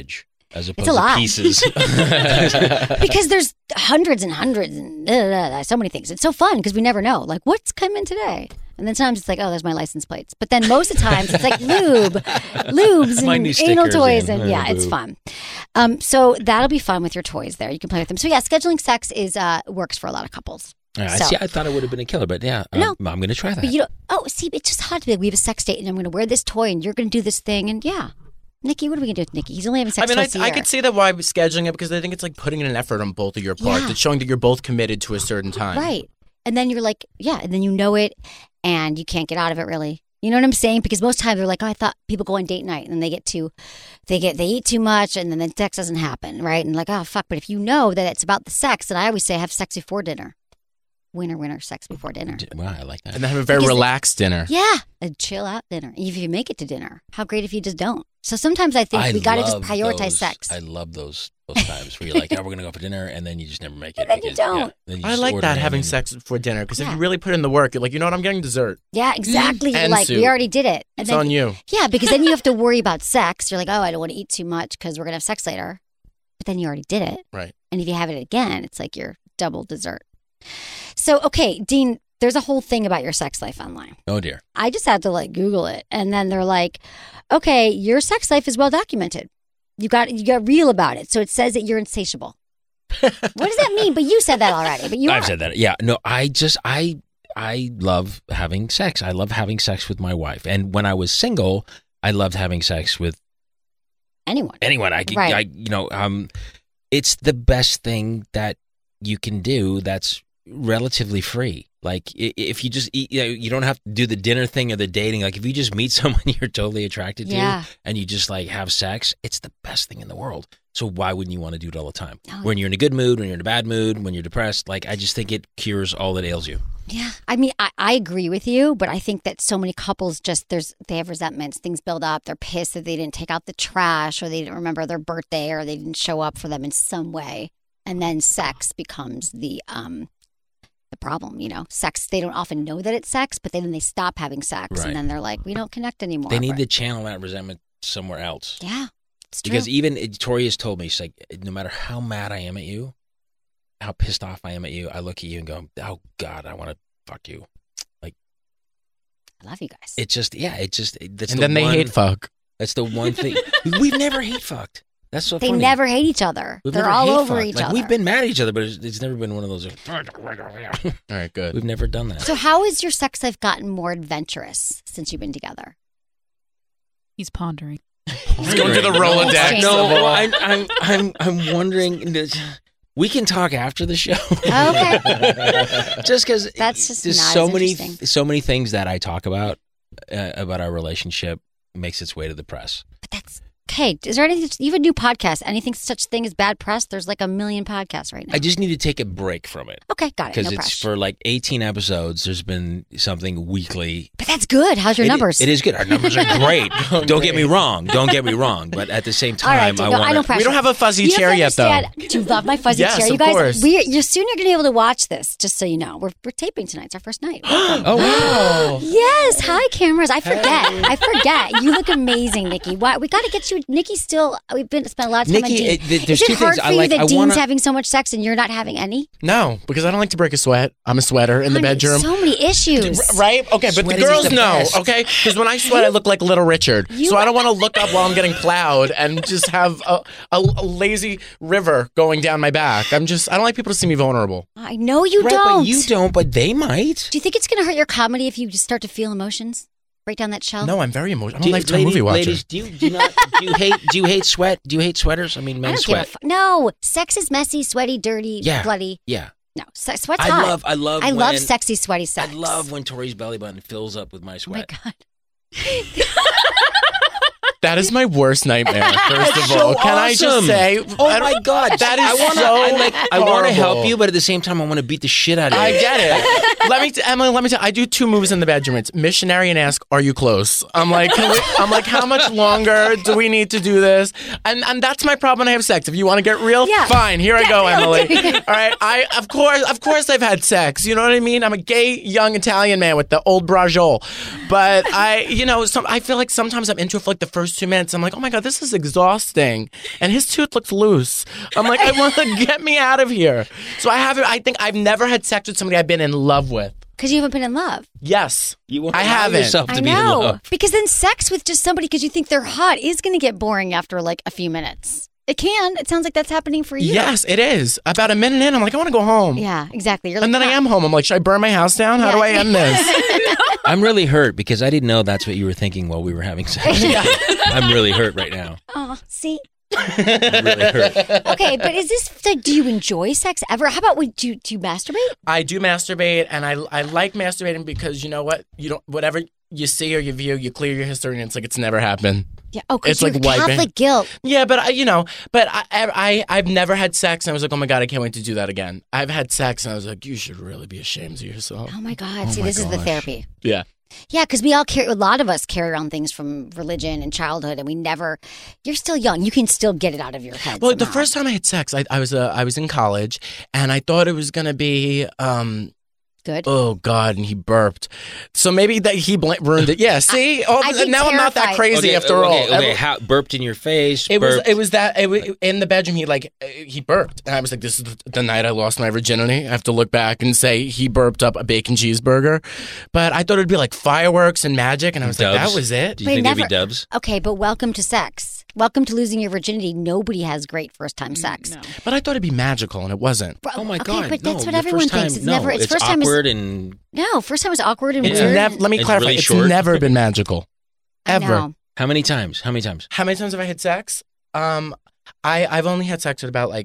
as opposed to pieces. Because there's hundreds and hundreds and so many things. It's so fun because we never know. Like, what's coming today? And then sometimes it's like, oh, there's my license plates. But then most of the times it's like lubes and anal toys. And yeah, it's fun. So that'll be fun with your toys there. You can play with them. So yeah, scheduling sex works for a lot of couples. See, I thought it would have been a killer, but yeah, no, I'm going to try that. But it's just hard to be like, we have a sex date and I'm going to wear this toy and you're going to do this thing. And yeah. Nikki, what are we going to do with Nikki? He's only having sex twice a year. I could see that why scheduling it because I think it's like putting in an effort on both of your parts. Yeah. It's showing that you're both committed to a certain time. Right. And then you're like, and then you know it and you can't get out of it really. You know what I'm saying? Because most times they're like, oh, I thought people go on date night and then they eat too much and then the sex doesn't happen, right? And like, oh, fuck. But if you know that it's about the sex, then I always say have sex before dinner. Winner, sex before dinner. Wow, I like that. And then have a very relaxed dinner. Yeah, a chill out dinner. If you make it to dinner, how great if you just don't. So sometimes I think we got to just prioritize sex. I love those times where you're like, oh, we're going to go for dinner, and then you just never make it. And then you don't. Then you I like that, having sex before dinner, because if you really put in the work, you're like, you know what, I'm getting dessert. Yeah, exactly. You're like, we already did it. And it's on you. Yeah, because then you have to worry about sex. You're like, oh, I don't want to eat too much because we're going to have sex later. But then you already did it. Right. And if you have it again, it's like your double dessert. So, okay, Dean, there's a whole thing about your sex life online. Oh, dear. I just had to Google it. And then they're like, okay, your sex life is well documented. You got real about it. So it says that you're insatiable. What does that mean? But you said that already. But I've said that. Yeah. No, I love having sex. I love having sex with my wife. And when I was single, I loved having sex with anyone. It's the best thing that you can do that's relatively free. Like if you just eat, you don't have to do the dinner thing or the dating. Like if you just meet someone you're totally attracted to and you just have sex, it's the best thing in the world. So why wouldn't you want to do it all the time? Oh. When you're in a good mood, when you're in a bad mood, when you're depressed, I just think it cures all that ails you. Yeah. I mean, I agree with you, but I think that so many couples they have resentments. Things build up. They're pissed that they didn't take out the trash or they didn't remember their birthday or they didn't show up for them in some way. And then sex becomes the problem, Sex, they don't often know that it's sex, but then they stop having sex. Right. And then they're like, we don't connect anymore. They need to channel that resentment somewhere else. Yeah, it's true. Because even Tori has told me, she's like, no matter how mad I am at you, how pissed off I am at you, I look at you and go, oh, God, I want to fuck you. I love you guys. It's just, they hate fuck. That's the one thing. We've never hate fucked. That's so funny. They never hate each other. They're all over each other. We've been mad at each other, but it's never been one of those. All right, good. We've never done that. So how has your sex life gotten more adventurous since you've been together? He's pondering. He's going to the Rolodex. No, I'm wondering. We can talk after the show. Okay. Just because there's so many things that I talk about our relationship makes its way to the press. But that's. Okay, is there anything, you have a new podcast, anything such thing as bad press? There's a million podcasts right now. I just need to take a break from it. Okay, got it. Because it's for 18 episodes, there's been something weekly. But that's good. How's your numbers? It is good. Our numbers are great. Don't get me wrong. But at the same time, we don't have a fuzzy chair yet, though. Do you love my fuzzy chair? Yes, you guys, course. You're soon you're going to be able to watch this, just so you know. We're taping tonight. It's our first night. Oh, wow. Yes. Hi, cameras. I forget. You look amazing, Nikki. We got to get you. Nikki's still... We've spent a lot of time Nikki, on Dean. There's Is it two hard things. for you that Dean's having so much sex and you're not having any? No, because I don't like to break a sweat. I'm a sweater in the bedroom. So many issues. Right? Okay, but the girls know, okay? Because when I sweat, I look like Little Richard. So I don't want to look up while I'm getting plowed and just have a lazy river going down my back. I don't like people to see me vulnerable. I know you don't. But you don't, but they might. Do you think it's going to hurt your comedy if you just start to feel emotions? Right down that shelf? No, I'm very emotional. I'm a lifetime movie watcher. Ladies, do you hate sweat? Do you hate sweaters? I mean, men sweat. No, sex is messy, sweaty, dirty, bloody. Yeah. No, sweat's hot. I love sexy, sweaty sex. I love when Tori's belly button fills up with my sweat. Oh my God. That is my worst nightmare, first of all. Can I just say... Oh, my God. That is I want to help you, but at the same time, I want to beat the shit out of you. I get it. Emily, let me tell you, I do 2 moves in the bedroom. It's missionary and ask, are you close? I'm like, how much longer do we need to do this? And that's my problem when I have sex. If you want to get real, fine. Here I go, Emily. All right. Of course I've had sex. You know what I mean? I'm a gay, young Italian man with the old brajol. But I feel like sometimes I'm into it for like the first 2 minutes. I'm like, oh my God, this is exhausting. And his tooth looks loose. I'm like, I want to get me out of here. So I think I've never had sex with somebody I've been in love with. Because you haven't been in love. Yes. I haven't. I know. Because then sex with just somebody because you think they're hot is going to get boring after like a few minutes. It can. It sounds like that's happening for you. Yes, it is. About a minute in, I'm like, I want to go home. Yeah, exactly. You're like, and then I am home. I'm like, should I burn my house down? How do I end this? I'm really hurt because I didn't know that's what you were thinking while we were having sex. I'm really hurt right now. Oh, see? I'm really hurt. Okay, but is this like, do you enjoy sex ever? How about do you masturbate? I do masturbate, and I like masturbating because you know what? Whatever you see or you view, you clear your history, and it's like it's never happened. Yeah. Oh, because it's like Catholic guilt. Yeah, but I've never had sex, and I was like, oh my God, I can't wait to do that again. I've had sex, and I was like, you should really be ashamed of yourself. Oh my God! See, this is the therapy. Yeah. Yeah, because a lot of us carry around things from religion and childhood, and you're still young. You can still get it out of your head. Well, somehow. the first time I had sex, I was in college, and I thought it was going to be good. Oh God, and he burped. So maybe that he ruined it. Yeah, see? now I'm not that crazy after all. Okay, how burped in your face? It was in the bedroom. He burped, and I was like, "This is the night I lost my virginity." I have to look back and say he burped up a bacon cheeseburger, but I thought it'd be like fireworks and magic, and I was dubs. like, "That was it." Do you think there'd be dubs? Okay, but welcome to sex. Welcome to losing your virginity. Nobody has great first time sex. No. But I thought it'd be magical, and it wasn't. Oh my God! But that's no, what everyone thinks. It's first time awkward and first time was awkward and It's weird. let me clarify. really It's short. never been magical, ever. How many times? How many times have I had sex? I've only had sex with about like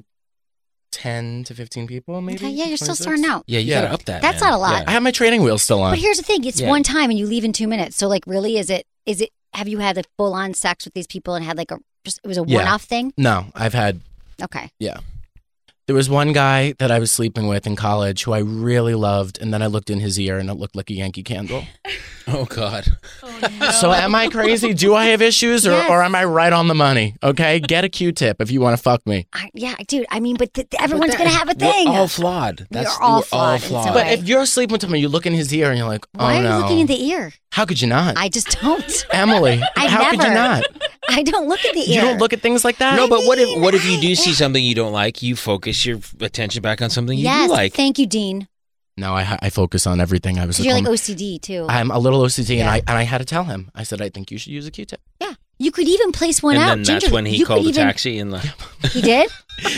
10 to 15 people, maybe. Okay, yeah, you're still 26? starting out. Yeah, you gotta up that. That's man. not a lot. Yeah. I have my training wheels still on. But here's the thing: it's one time, and you leave in 2 minutes. So, like, really, is it? Have you had like full on sex with these people and had like it was a one off thing? No, I've had. Okay. Yeah. There was one guy that I was sleeping with in college who I really loved, and then I looked in his ear and it looked like a Yankee Candle. Oh, God. Oh, no. So am I crazy? Do I have issues or am I right on the money? Okay? Get a Q-tip if you want to fuck me. Dude. I mean, but everyone's going to have a thing. We're all flawed. We're all flawed. But if you're sleeping with someone, you look in his ear and you're like, oh, why are no. you looking in the ear? How could you not? I just don't. Emily, how could you not? I don't look at the ear. You don't look at things like that? No, but what if you do see something you don't like, you focus your attention back on something you do like? Thank you, Dean. No, I focus on everything. I was You're like OCD too. I'm a little OCD, and I had to tell him. I said, I think you should use a Q-tip. Yeah, you could even place one out. And then that's when he called a taxi and He did?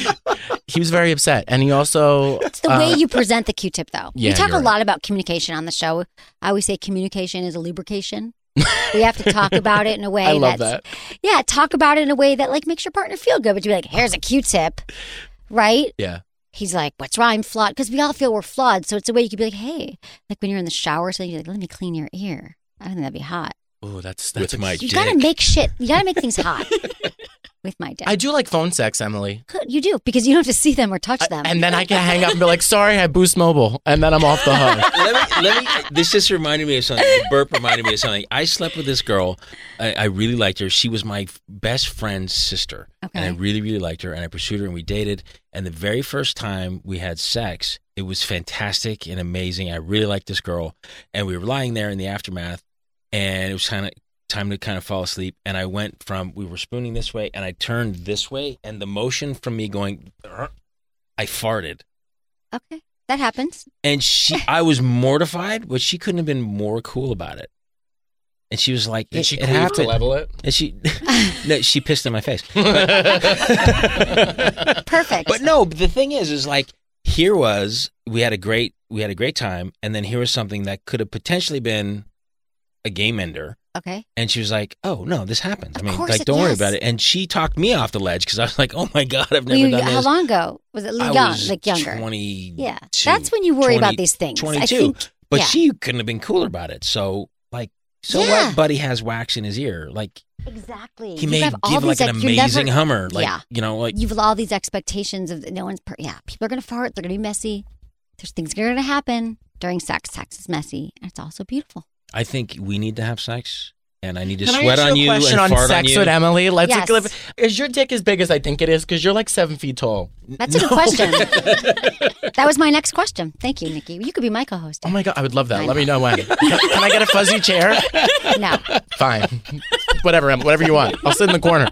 He was very upset, and he also. It's the way you present the Q-tip, though. Yeah, we talk a right. lot about communication on the show. I always say communication is a lubrication. We have to talk about it in a way I love that. Yeah, talk about it in a way that like makes your partner feel good. But you're like, here's a Q-tip, right? Yeah. He's like, what's wrong? I'm flawed. Because we all feel we're flawed. So it's a way you could be like, hey, like when you're in the shower, so you're like, let me clean your ear. I think that'd be hot. Oh, that's with my You dick. gotta make shit. You gotta make things hot with my dick. I do like phone sex, Emily. Good, you do because you don't have to see them or touch them. And then I can hang up and be like, sorry, I Boost Mobile. And then I'm off the hook. let me. This just reminded me of something. The burp reminded me of something. I slept with this girl. I really liked her. She was my best friend's sister. Okay. And I really, really liked her. And I pursued her and we dated. And the very first time we had sex, it was fantastic and amazing. I really liked this girl. And we were lying there in the aftermath. And it was time to kind of fall asleep. And I went we were spooning this way, and I turned this way, and the motion from me going, I farted. Okay, that happens. And I was mortified, but she couldn't have been more cool about it. And she was like, Did she it queef happened. to level it? And she pissed in my face. Perfect. But no, the thing is like, we had a great time, and then here was something that could have potentially been a game ender. Okay. And she was like, oh, no, this happens. Of I mean, course like, it don't worry does. about it. And she talked me off the ledge because I was like, oh, my God, I've never done this. How long ago? Was it I young, was like younger? 22. Yeah. That's when you worry about these things. 22. I think, but yeah. she couldn't have been cooler about it. So, like, Yeah. what? Buddy has wax in his ear. Like, exactly. he You may have all give like these, an you're amazing never- Hummer. Like, Yeah. you know, like. You've all these expectations of no one's. People are going to fart. They're going to be messy. There's things that are going to happen. during sex. Sex is messy, and it's also beautiful. I think we need to have sex, and I need to Can sweat I on you and question on fart sex on you. with Emily? Yes. Is your dick as big as I think it is? Because you're like 7 feet tall. That's a good question. That was my next question. Thank you, Nikki. You could be my co-host. Oh my God, I would love that. Let me know when. Can I get a fuzzy chair? No. Fine. Whatever you want. I'll sit in the corner.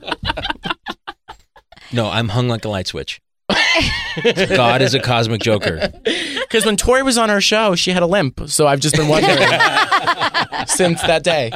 No, I'm hung like a light switch. God is a cosmic joker. Because when Tori was on our show, she had a limp. So I've just been wondering since that day.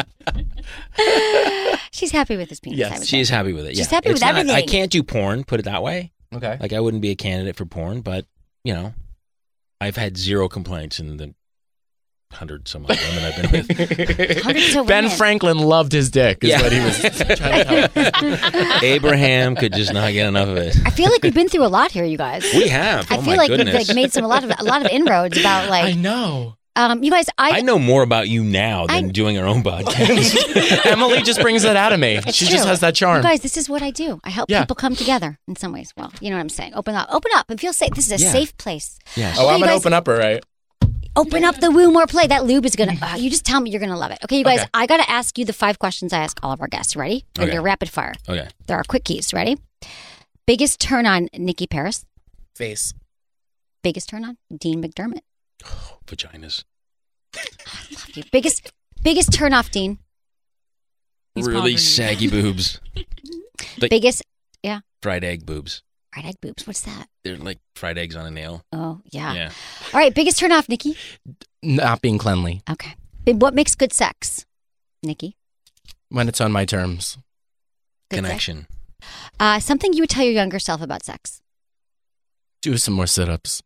She's happy with his penis. Yes, she's happy with it. She's happy with everything. I can't do porn, put it that way. Okay. Like, I wouldn't be a candidate for porn, but, you know, I've had zero complaints in the 100 some odd women I've been with. Ben Franklin loved his dick, is what he was trying to tell. Abraham could just not get enough of it. I feel like we've been through a lot here, you guys. We have. I feel like we've made a lot of inroads about like. I know. You guys, I know more about you now than doing our own podcast. Emily just brings that out of me. She just has that charm. You guys, this is what I do. I help people come together in some ways. Well, you know what I'm saying. Open up and feel safe. This is a safe place. Yes. Oh, I'm an open upper, right? Open up the womb or play. That lube is going to, you just tell me you're going to love it. Okay, you guys, I got to ask you the 5 questions I ask all of our guests. Ready? We're going to rapid fire. Okay. There are quick keys. Ready? Biggest turn on, Nikki Paris. Face. Biggest turn on, Dean McDermott. Oh, vaginas. I love you. Biggest turn off, Dean. Really saggy boobs. Like biggest, fried egg boobs. Fried egg boobs. What's that? They're like fried eggs on a nail. Oh, yeah. Yeah. All right. Biggest turn off, Nikki. Not being cleanly. Okay. What makes good sex, Nikki? When it's on my terms. Good connection. Something you would tell your younger self about sex. Do some more sit-ups.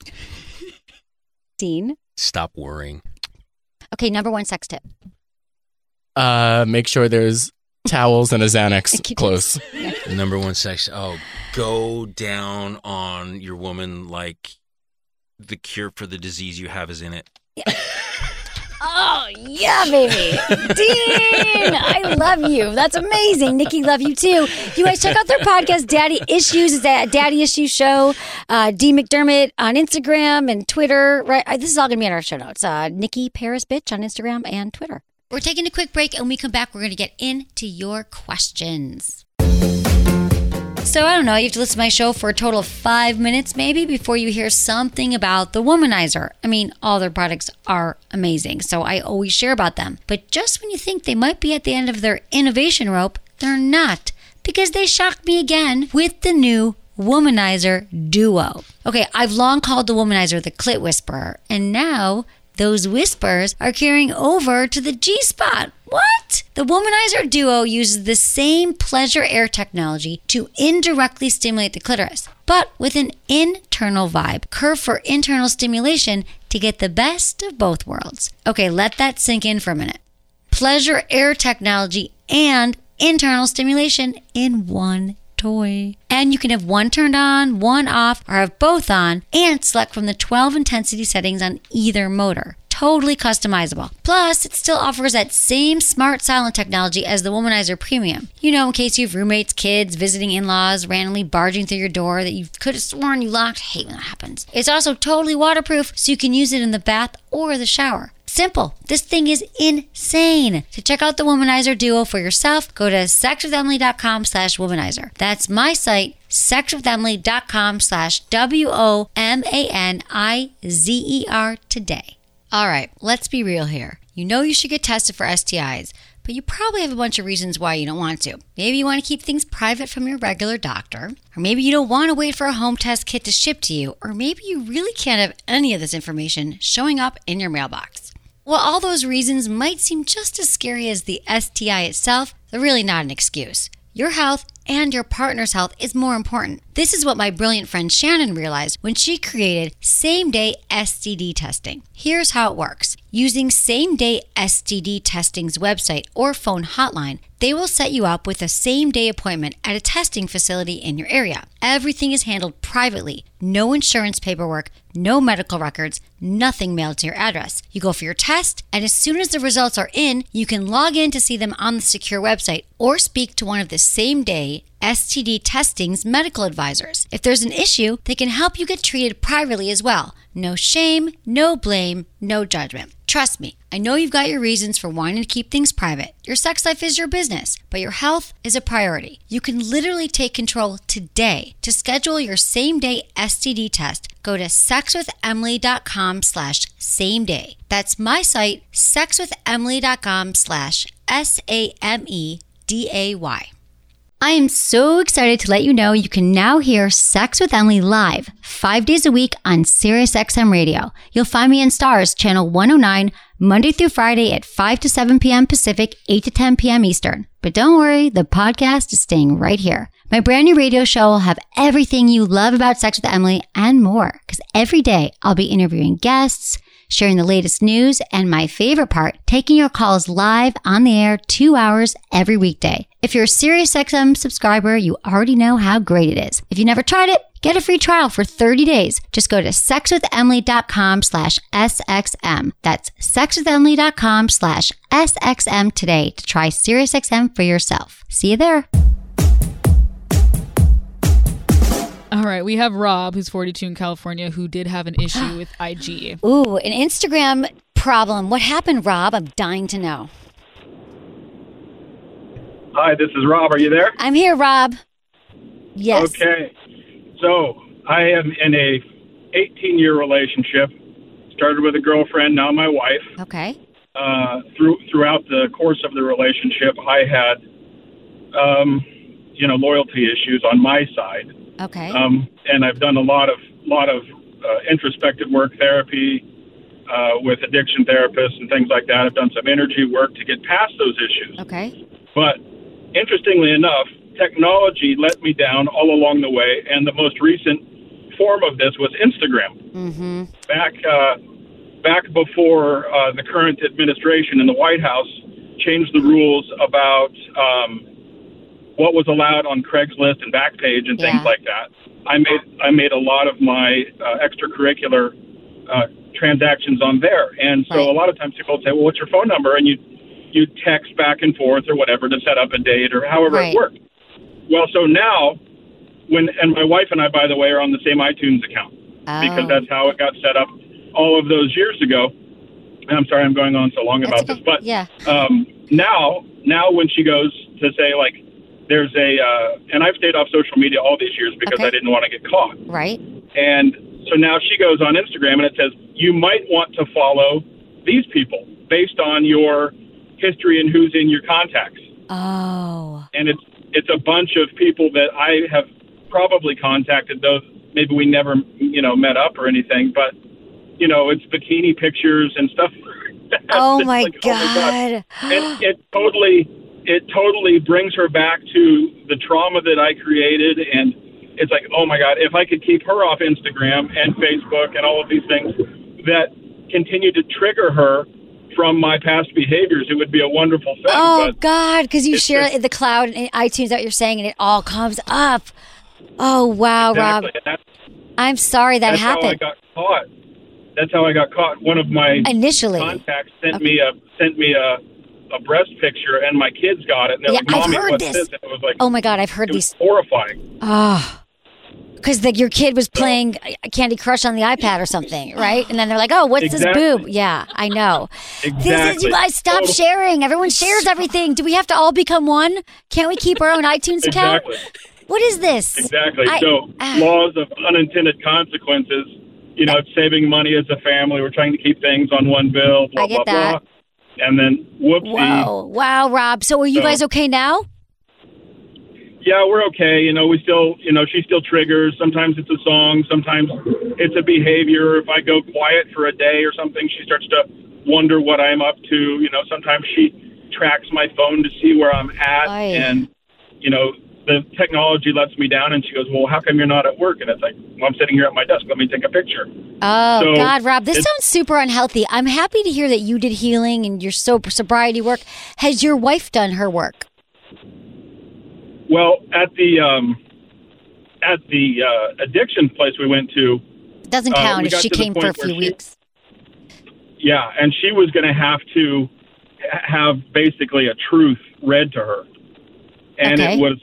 Dean. Stop worrying. Okay, number 1 sex tip. Make sure there's towels and a Xanax close. Number 1 sex. Oh, go down on your woman like the cure for the disease you have is in it. Yeah. Oh, yeah, baby. Dean, I love you. That's amazing. Nikki, love you too. You guys check out their podcast, Daddy Issues. It's at Daddy Issues Show. Dean McDermott on Instagram and Twitter. Right, this is all going to be in our show notes. Nikki Paris Bitch on Instagram and Twitter. We're taking a quick break, and when we come back, we're going to get into your questions. So, I don't know, you have to listen to my show for a total of 5 minutes maybe before you hear something about the Womanizer. I mean, all their products are amazing, so I always share about them. But just when you think they might be at the end of their innovation rope, they're not, because they shocked me again with the new Womanizer Duo. Okay, I've long called the Womanizer the Clit Whisperer, and now those whispers are carrying over to the G-spot. What? The Womanizer Duo uses the same pleasure air technology to indirectly stimulate the clitoris, but with an internal vibe, curved for internal stimulation to get the best of both worlds. Okay, let that sink in for a minute. Pleasure air technology and internal stimulation in one toy. And you can have one turned on, one off, or have both on, and select from the 12 intensity settings on either motor. Totally customizable. Plus, it still offers that same smart silent technology as the Womanizer Premium. You know, in case you have roommates, kids, visiting in-laws, randomly barging through your door that you could have sworn you locked. Hate when that happens. It's also totally waterproof, so you can use it in the bath or the shower. Simple. This thing is insane. To check out the Womanizer Duo for yourself, go to sexwithemily.com/womanizer. That's my site, sexwithemily.com/WOMANIZER today. All right, let's be real here. You know you should get tested for STIs, but you probably have a bunch of reasons why you don't want to. Maybe you want to keep things private from your regular doctor, or maybe you don't want to wait for a home test kit to ship to you, or maybe you really can't have any of this information showing up in your mailbox. Well, all those reasons might seem just as scary as the STI itself. They're really not an excuse. Your health and your partner's health is more important. This is what my brilliant friend Shannon realized when she created same-day STD testing. Here's how it works. Using Same-Day STD Testing's website or phone hotline, they will set you up with a same-day appointment at a testing facility in your area. Everything is handled privately. No insurance paperwork, no medical records, nothing mailed to your address. You go for your test, and as soon as the results are in, you can log in to see them on the secure website or speak to one of the same-day Emily, STD Testing's medical advisors. If there's an issue, they can help you get treated privately as well. No shame, no blame, no judgment. Trust me, I know you've got your reasons for wanting to keep things private. Your sex life is your business, but your health is a priority. You can literally take control today. To schedule your same-day STD test, go to sexwithemily.com/same-day. That's my site, sexwithemily.com/SAMEDAY. I am so excited to let you know you can now hear Sex with Emily live 5 days a week on SiriusXM Radio. You'll find me in Stars, channel 109, Monday through Friday at 5 to 7 p.m. Pacific, 8 to 10 p.m. Eastern. But don't worry, the podcast is staying right here. My brand new radio show will have everything you love about Sex with Emily and more, because every day I'll be interviewing guests, sharing the latest news, and my favorite part, taking your calls live on the air 2 hours every weekday. If you're a SiriusXM subscriber, you already know how great it is. If you never tried it, get a free trial for 30 days. Just go to sexwithemily.com/SXM. That's sexwithemily.com/SXM today to try SiriusXM for yourself. See you there. All right, we have Rob, who's 42 in California, who did have an issue with IG. Ooh, an Instagram problem. What happened, Rob? I'm dying to know. Hi, this is Rob. Are you there? I'm here, Rob. Yes. Okay. So I am in a 18-year relationship. Started with a girlfriend, now my wife. Okay. Throughout the course of the relationship, I had, loyalty issues on my side. Okay. And I've done a lot of introspective work, therapy with addiction therapists and things like that. I've done some energy work to get past those issues. Okay. But interestingly enough, technology let me down all along the way, and the most recent form of this was Instagram. Mm-hmm. Back before the current administration in the White House changed the rules about what was allowed on Craigslist and Backpage and things like that. I made a lot of my extracurricular transactions on there, and so a lot of times people would say, "Well, what's your phone number?" And you text back and forth or whatever to set up a date or however it worked. Well, so now, and my wife and I, by the way, are on the same iTunes account because that's how it got set up all of those years ago. And I'm sorry I'm going on so long about this, but now when she goes to say, like, there's and I've stayed off social media all these years because I didn't want to get caught. Right. And so now she goes on Instagram and it says, you might want to follow these people based on your history and who's in your contacts. Oh. And it's a bunch of people that I have probably contacted, though maybe we never, met up or anything, but, it's bikini pictures and stuff. Oh my like, God. Oh my God. And it totally brings her back to the trauma that I created. And it's like, oh my God, if I could keep her off Instagram and Facebook and all of these things that continue to trigger her from my past behaviors, it would be a wonderful thing. Oh, God, because you share it in the cloud and iTunes that you're saying, and it all comes up. Oh, wow, exactly. Rob. I'm sorry that happened. That's how I got caught. One of my contacts sent me a breast picture, and my kids got it, and they're like, "Mommy, what's this?" And it was like, oh my God, I've heard these. Horrifying. Oh. Because your kid was playing Candy Crush on the iPad or something, right? And then they're like, "Oh, what's this boob?" Yeah, I know. Exactly. You guys stop sharing. Everyone shares everything. Do we have to all become one? Can't we keep our own iTunes account? What is this? Exactly. So laws of unintended consequences. It's saving money as a family. We're trying to keep things on one bill. Blah blah blah. And then whoopsie. Wow, Rob. So are you guys okay now? Yeah, we're okay. We still, she still triggers. Sometimes it's a song. Sometimes it's a behavior. If I go quiet for a day or something, she starts to wonder what I'm up to. Sometimes she tracks my phone to see where I'm at. And, the technology lets me down. And she goes, well, how come you're not at work? And it's like, well, I'm sitting here at my desk. Let me take a picture. Oh, so God, Rob, this sounds super unhealthy. I'm happy to hear that you did healing and your sobriety work. Has your wife done her work? Well, at the addiction place we went to, it doesn't count if she came for a few weeks. Yeah, and she was going to have to have basically a truth read to her, and it was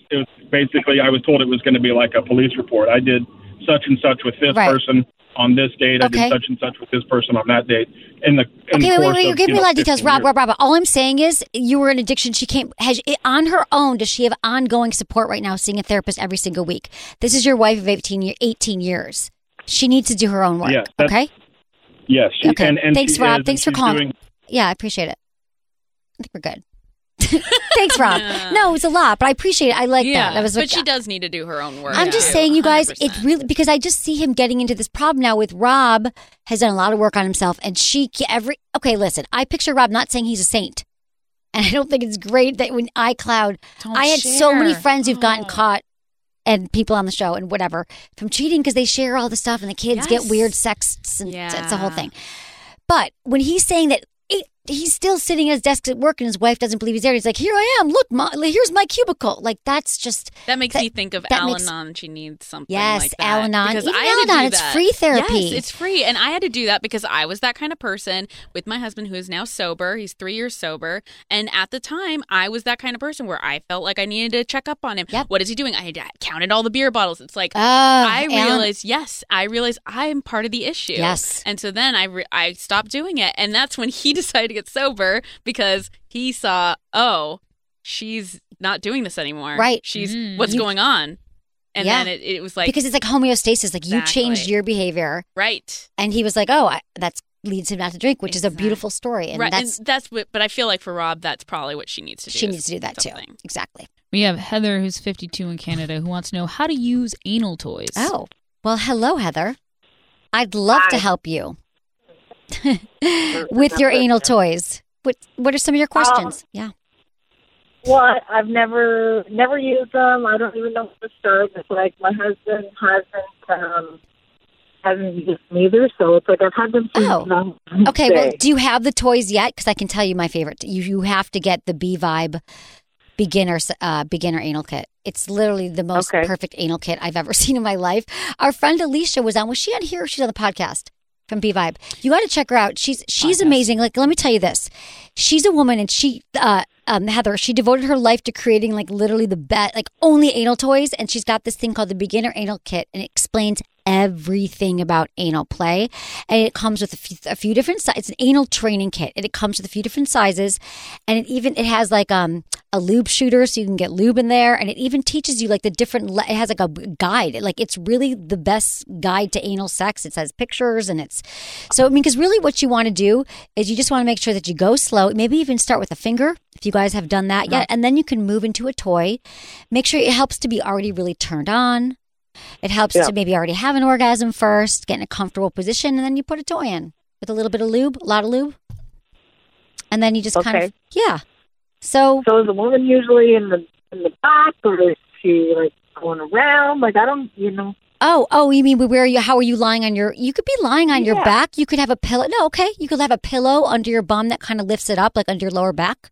basically I was told it was going to be like a police report. I did such and such with this person on this date. I did such and such with this person on that date. Wait, you're giving me a lot of details, Rob. All I'm saying is you were in addiction. She has on her own. Does she have ongoing support right now, seeing a therapist every single week? This is your wife of 18 years. She needs to do her own work. Yes, okay. Yes. Okay. And thanks, Rob. Thanks for calling. Yeah, I appreciate it. I think we're good. Thanks, Rob. No, it's a lot, but I appreciate it. I like that. But she does need to do her own work. I'm just saying, you guys, 100%. It's really because I just see him getting into this problem now. With Rob, has done a lot of work on himself, and listen, I picture Rob not saying he's a saint, and I don't think it's great that when iCloud, I had so many friends who've gotten caught. And people on the show and whatever from cheating because they share all the stuff and the kids get weird sexts and it's a whole thing. But when he's saying that he's still sitting at his desk at work and his wife doesn't believe he's there, he's like, here I am. Look, here's my cubicle. Like, that's just... That makes me think of Al-Anon. She needs something like that. Yes, Al-Anon. Because even Al-Anon, it's free therapy. Yes, it's free. And I had to do that because I was that kind of person with my husband who is now sober. He's 3 years sober. And at the time, I was that kind of person where I felt like I needed to check up on him. Yep. What is he doing? I counted all the beer bottles. It's like, I realized I am part of the issue. Yes. And so then I stopped doing it. And that's when he decided to get sober. Because he saw, she's not doing this anymore. Right. She's what's going on. And then it was like... Because it's like homeostasis. Like you changed your behavior. Right. And he was like, that leads him not to drink, which is a beautiful story. And right. That's what, but I feel like for Rob, that's probably what she needs to do. She needs to do that too. Exactly. We have Heather, who's 52 in Canada, who wants to know how to use anal toys. Oh, well, hello, Heather. I'd love to help you with your anal toys. What are some of your questions? Well, I've never used them. I don't even know where to start. It's like my husband hasn't used them either, so it's like I've had them since okay, well, do you have the toys yet? Because I can tell you my favorite. You have to get the B-Vibe beginner anal kit. It's literally the most perfect anal kit I've ever seen in my life. Our friend Alicia was she on here or she's on the podcast? From B-Vibe. You got to check her out. She's amazing. Like, let me tell you this. She's a woman and she, Heather, she devoted her life to creating like literally the best, like only anal toys. And she's got this thing called the Beginner Anal Kit and it explains everything about anal play. And it comes with a few different sizes. It's an anal training kit and it comes with a few different sizes. And it has like a lube shooter so you can get lube in there. And it even teaches you like the different, it has like a guide. It's really the best guide to anal sex. It says pictures and because really what you want to do is you just want to make sure that you go slow. Maybe even start with a finger if you guys have done that yet. And then you can move into a toy. Make sure it helps to be already really turned on. It helps to maybe already have an orgasm first, get in a comfortable position, and then you put a toy in with a little bit of lube, a lot of lube. And then you just kind of, So is the woman usually in the back, or is she like going around? Like, I don't, Oh, you mean how are you lying on you could be lying on your back. You could have a pillow. No, okay. You could have a pillow under your bum that kind of lifts it up, like under your lower back.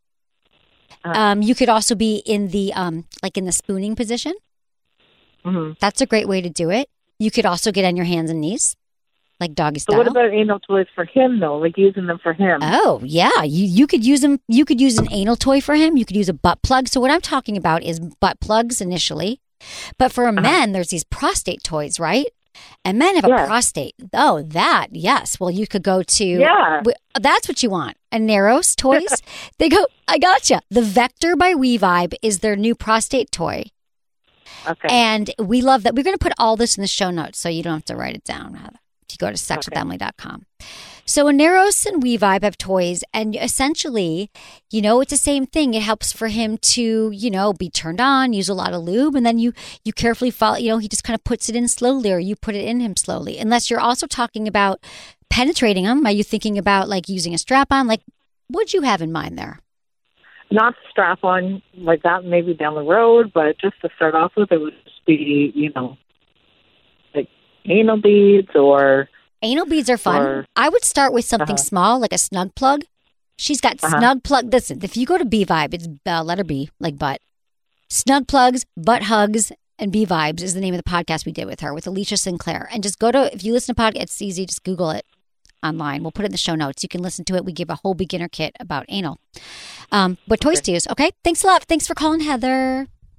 You could also be in the, in the spooning position. Mm-hmm. That's a great way to do it. You could also get on your hands and knees, like doggy style. So what about anal toys for him, though? Like using them for him? Oh, yeah. You could use them. You could use an anal toy for him. You could use a butt plug. So what I'm talking about is butt plugs initially. But for men, there's these prostate toys, right? And men have a prostate. Oh, that, yes. Well, you could go to, that's what you want. Aneros toys. They go, I gotcha. The Vector by We-Vibe is their new prostate toy. Okay. And we love that. We're going to put all this in the show notes so you don't have to write it down, Heather. If you go to sexwithemily.com. So Aneros and We-Vibe have toys, and essentially, it's the same thing. It helps for him to, be turned on, use a lot of lube, and then you carefully follow, he just kind of puts it in slowly, or you put it in him slowly. Unless you're also talking about penetrating him. Are you thinking about like using a strap-on? Like, what'd you have in mind there? Not strap-on like that, maybe down the road, but just to start off with, it would just be, like anal beads or... Anal beads are fun. I would start with something small, like a snug plug. She's got snug plug. Listen, if you go to B-Vibe, it's letter B, like butt. Snug plugs, butt hugs, and B-Vibes is the name of the podcast we did with her, with Alicia Sinclair. And just go to, if you listen to podcast, it's easy, just Google it online. We'll put it in the show notes. You can listen to it. We give a whole beginner kit about anal. But toys to use. Okay. Thanks a lot. Thanks for calling, Heather.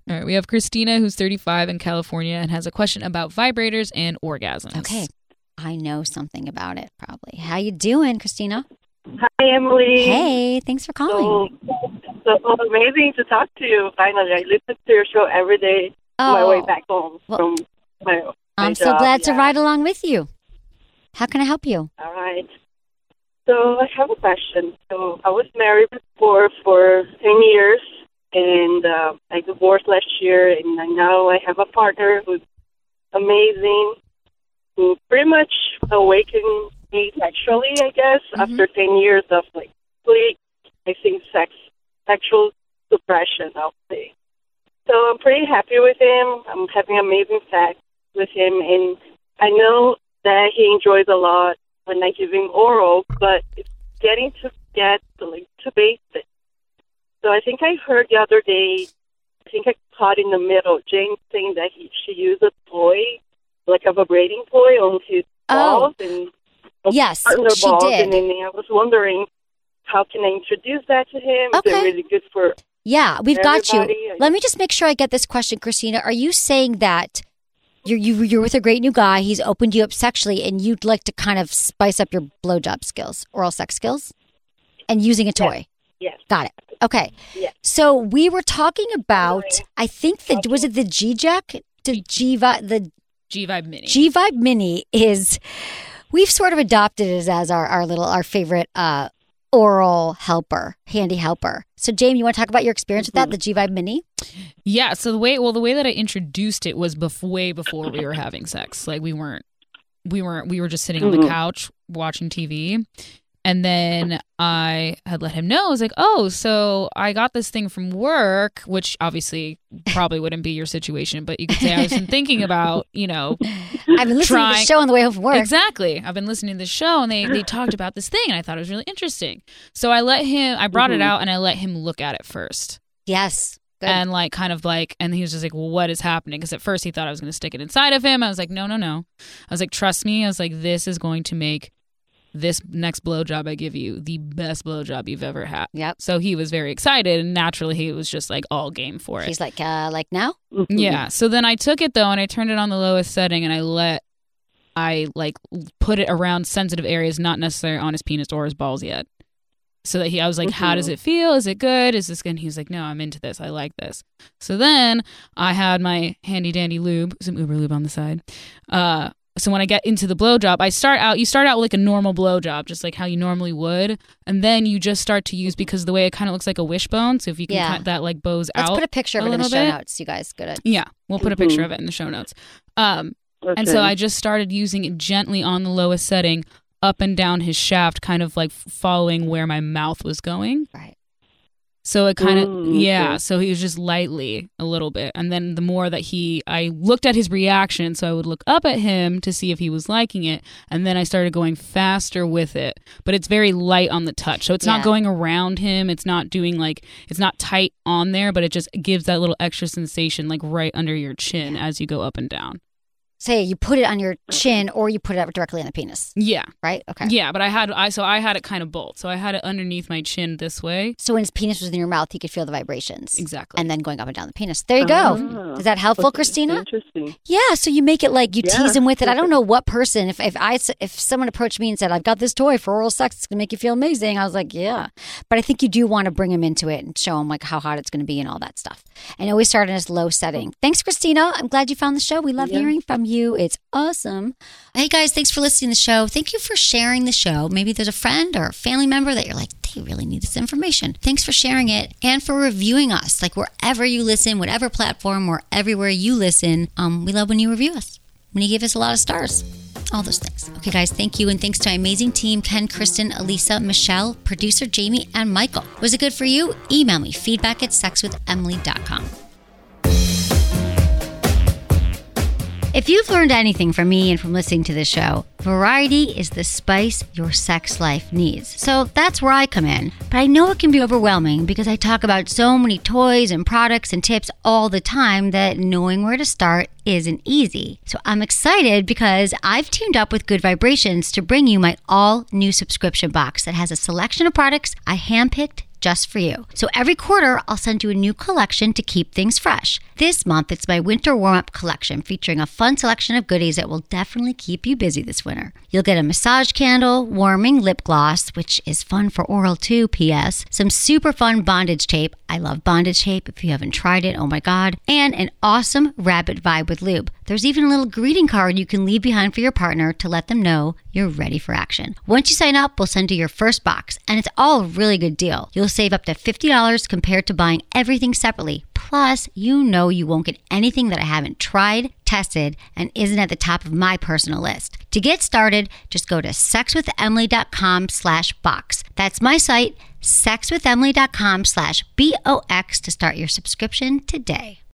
All right, we have Christina, who's 35 in California, and has a question about vibrators and orgasms. Okay, I know something about it, probably. How you doing, Christina? Hi, Emily. Hey, thanks for calling. So amazing to talk to you. Finally, I listen to your show every day on my way back home from my I'm job. so glad to ride along with you. How can I help you? All right. So I have a question. So I was married before for 10 years, and I divorced last year, and now I have a partner who's amazing, who pretty much awakened me sexually, I guess, after 10 years of like complete, I think, sexual suppression, I'll say. So I'm pretty happy with him. I'm having amazing sex with him, and I know that he enjoys a lot when I give him oral, but it's getting to basic. So I think I heard the other day, I think I caught in the middle, Jane saying that she used a toy, like a vibrating toy on his balls. And yes, she balls, did. And then I was wondering, how can I introduce that to him? Okay. Is it really good for Yeah, we've got you. everybody? Let me just make sure I get this question, Christina. Are you saying that you're with a great new guy, he's opened you up sexually, and you'd like to kind of spice up your blowjob skills, oral sex skills, and using a toy? Yes. Got it. Okay. Yes. So we were talking about, I think, was it the G-Jack? The G-Vibe Mini. G-Vibe Mini is, we've sort of adopted it as our favorite oral helper, handy helper. So, Jamie, you want to talk about your experience with that, the G-Vibe Mini? Yeah. So the way that I introduced it was way before we were having sex. Like we were just sitting on the couch watching TV. And then I had let him know, I was like, oh, so I got this thing from work, which obviously probably wouldn't be your situation, but you could say I was thinking about, I've been listening to the show on the way home from work. Exactly. I've been listening to the show, and they talked about this thing, and I thought it was really interesting. So I brought it out, and I let him look at it first. Yes. Good. And and he was just like, well, what is happening? Because at first he thought I was going to stick it inside of him. I was like, no. I was like, trust me. I was like, this is going to make this next blowjob I give you the best blowjob you've ever had. Yep. So he was very excited, and naturally he was just like all game for it. He's like now? Yeah. So then I took it though, and I turned it on the lowest setting, and I put it around sensitive areas, not necessarily on his penis or his balls yet. So that I was like, how does it feel? Is it good? Is this good? And he was like, no, I'm into this. I like this. So then I had my handy dandy lube, some Uber lube on the side. So when I get into the blowjob, you start out with like a normal blowjob, just like how you normally would. And then you just start to use, because the way it kind of looks like a wishbone. So if you can cut that like bows out. Let's put a picture of it in the show notes, you guys. Good. Yeah, we'll put a picture of it in the show notes. And so I just started using it gently on the lowest setting, up and down his shaft, kind of like following where my mouth was going. Right. So it kind of, so he was just lightly a little bit. And then the more that I looked at his reaction, so I would look up at him to see if he was liking it. And then I started going faster with it. But it's very light on the touch. So it's not going around him. It's not doing it's not tight on there, but it just gives that little extra sensation like right under your chin as you go up and down. Say you put it on your chin or you put it directly on the penis. Yeah. Right? Okay. Yeah, but I had it kind of both. So I had it underneath my chin this way. So when his penis was in your mouth, you could feel the vibrations. Exactly. And then going up and down the penis. There you go. Is that helpful, Christina? Interesting. Yeah, so you make it like you tease him with it. I don't know what person, if someone approached me and said, I've got this toy for oral sex, it's going to make you feel amazing. I was like, yeah. But I think you do want to bring him into it and show him like how hot it's going to be and all that stuff. And always start in this low setting. Thanks, Christina. I'm glad you found the show. We love hearing from you. It's awesome. Hey guys, thanks for listening to the show. Thank you for sharing the show. Maybe there's a friend or a family member that you're like, they really need this information. Thanks for sharing it and for reviewing us. Like wherever you listen, whatever platform or everywhere you listen, we love when you review us, when you give us a lot of stars, all those things. Okay guys, thank you. And thanks to my amazing team, Ken, Kristen, Elisa, Michelle, producer Jamie, and Michael. Was it good for you? Email me, feedback@sexwithemily.com. If you've learned anything from me and from listening to this show, variety is the spice your sex life needs. So that's where I come in. But I know it can be overwhelming because I talk about so many toys and products and tips all the time that knowing where to start isn't easy. So I'm excited because I've teamed up with Good Vibrations to bring you my all-new subscription box that has a selection of products I handpicked just for you. So every quarter, I'll send you a new collection to keep things fresh. This month, it's my winter warm-up collection featuring a fun selection of goodies that will definitely keep you busy this winter. You'll get a massage candle, warming lip gloss, which is fun for oral too, P.S., some super fun bondage tape. I love bondage tape. If you haven't tried it, oh my God. And an awesome rabbit vibe with lube. There's even a little greeting card you can leave behind for your partner to let them know you're ready for action. Once you sign up, we'll send you your first box, and it's all a really good deal. You'll save up to $50 compared to buying everything separately. Plus, you know you won't get anything that I haven't tried, tested, and isn't at the top of my personal list. To get started, just go to sexwithemily.com/box. That's my site, sexwithemily.com/BOX to start your subscription today.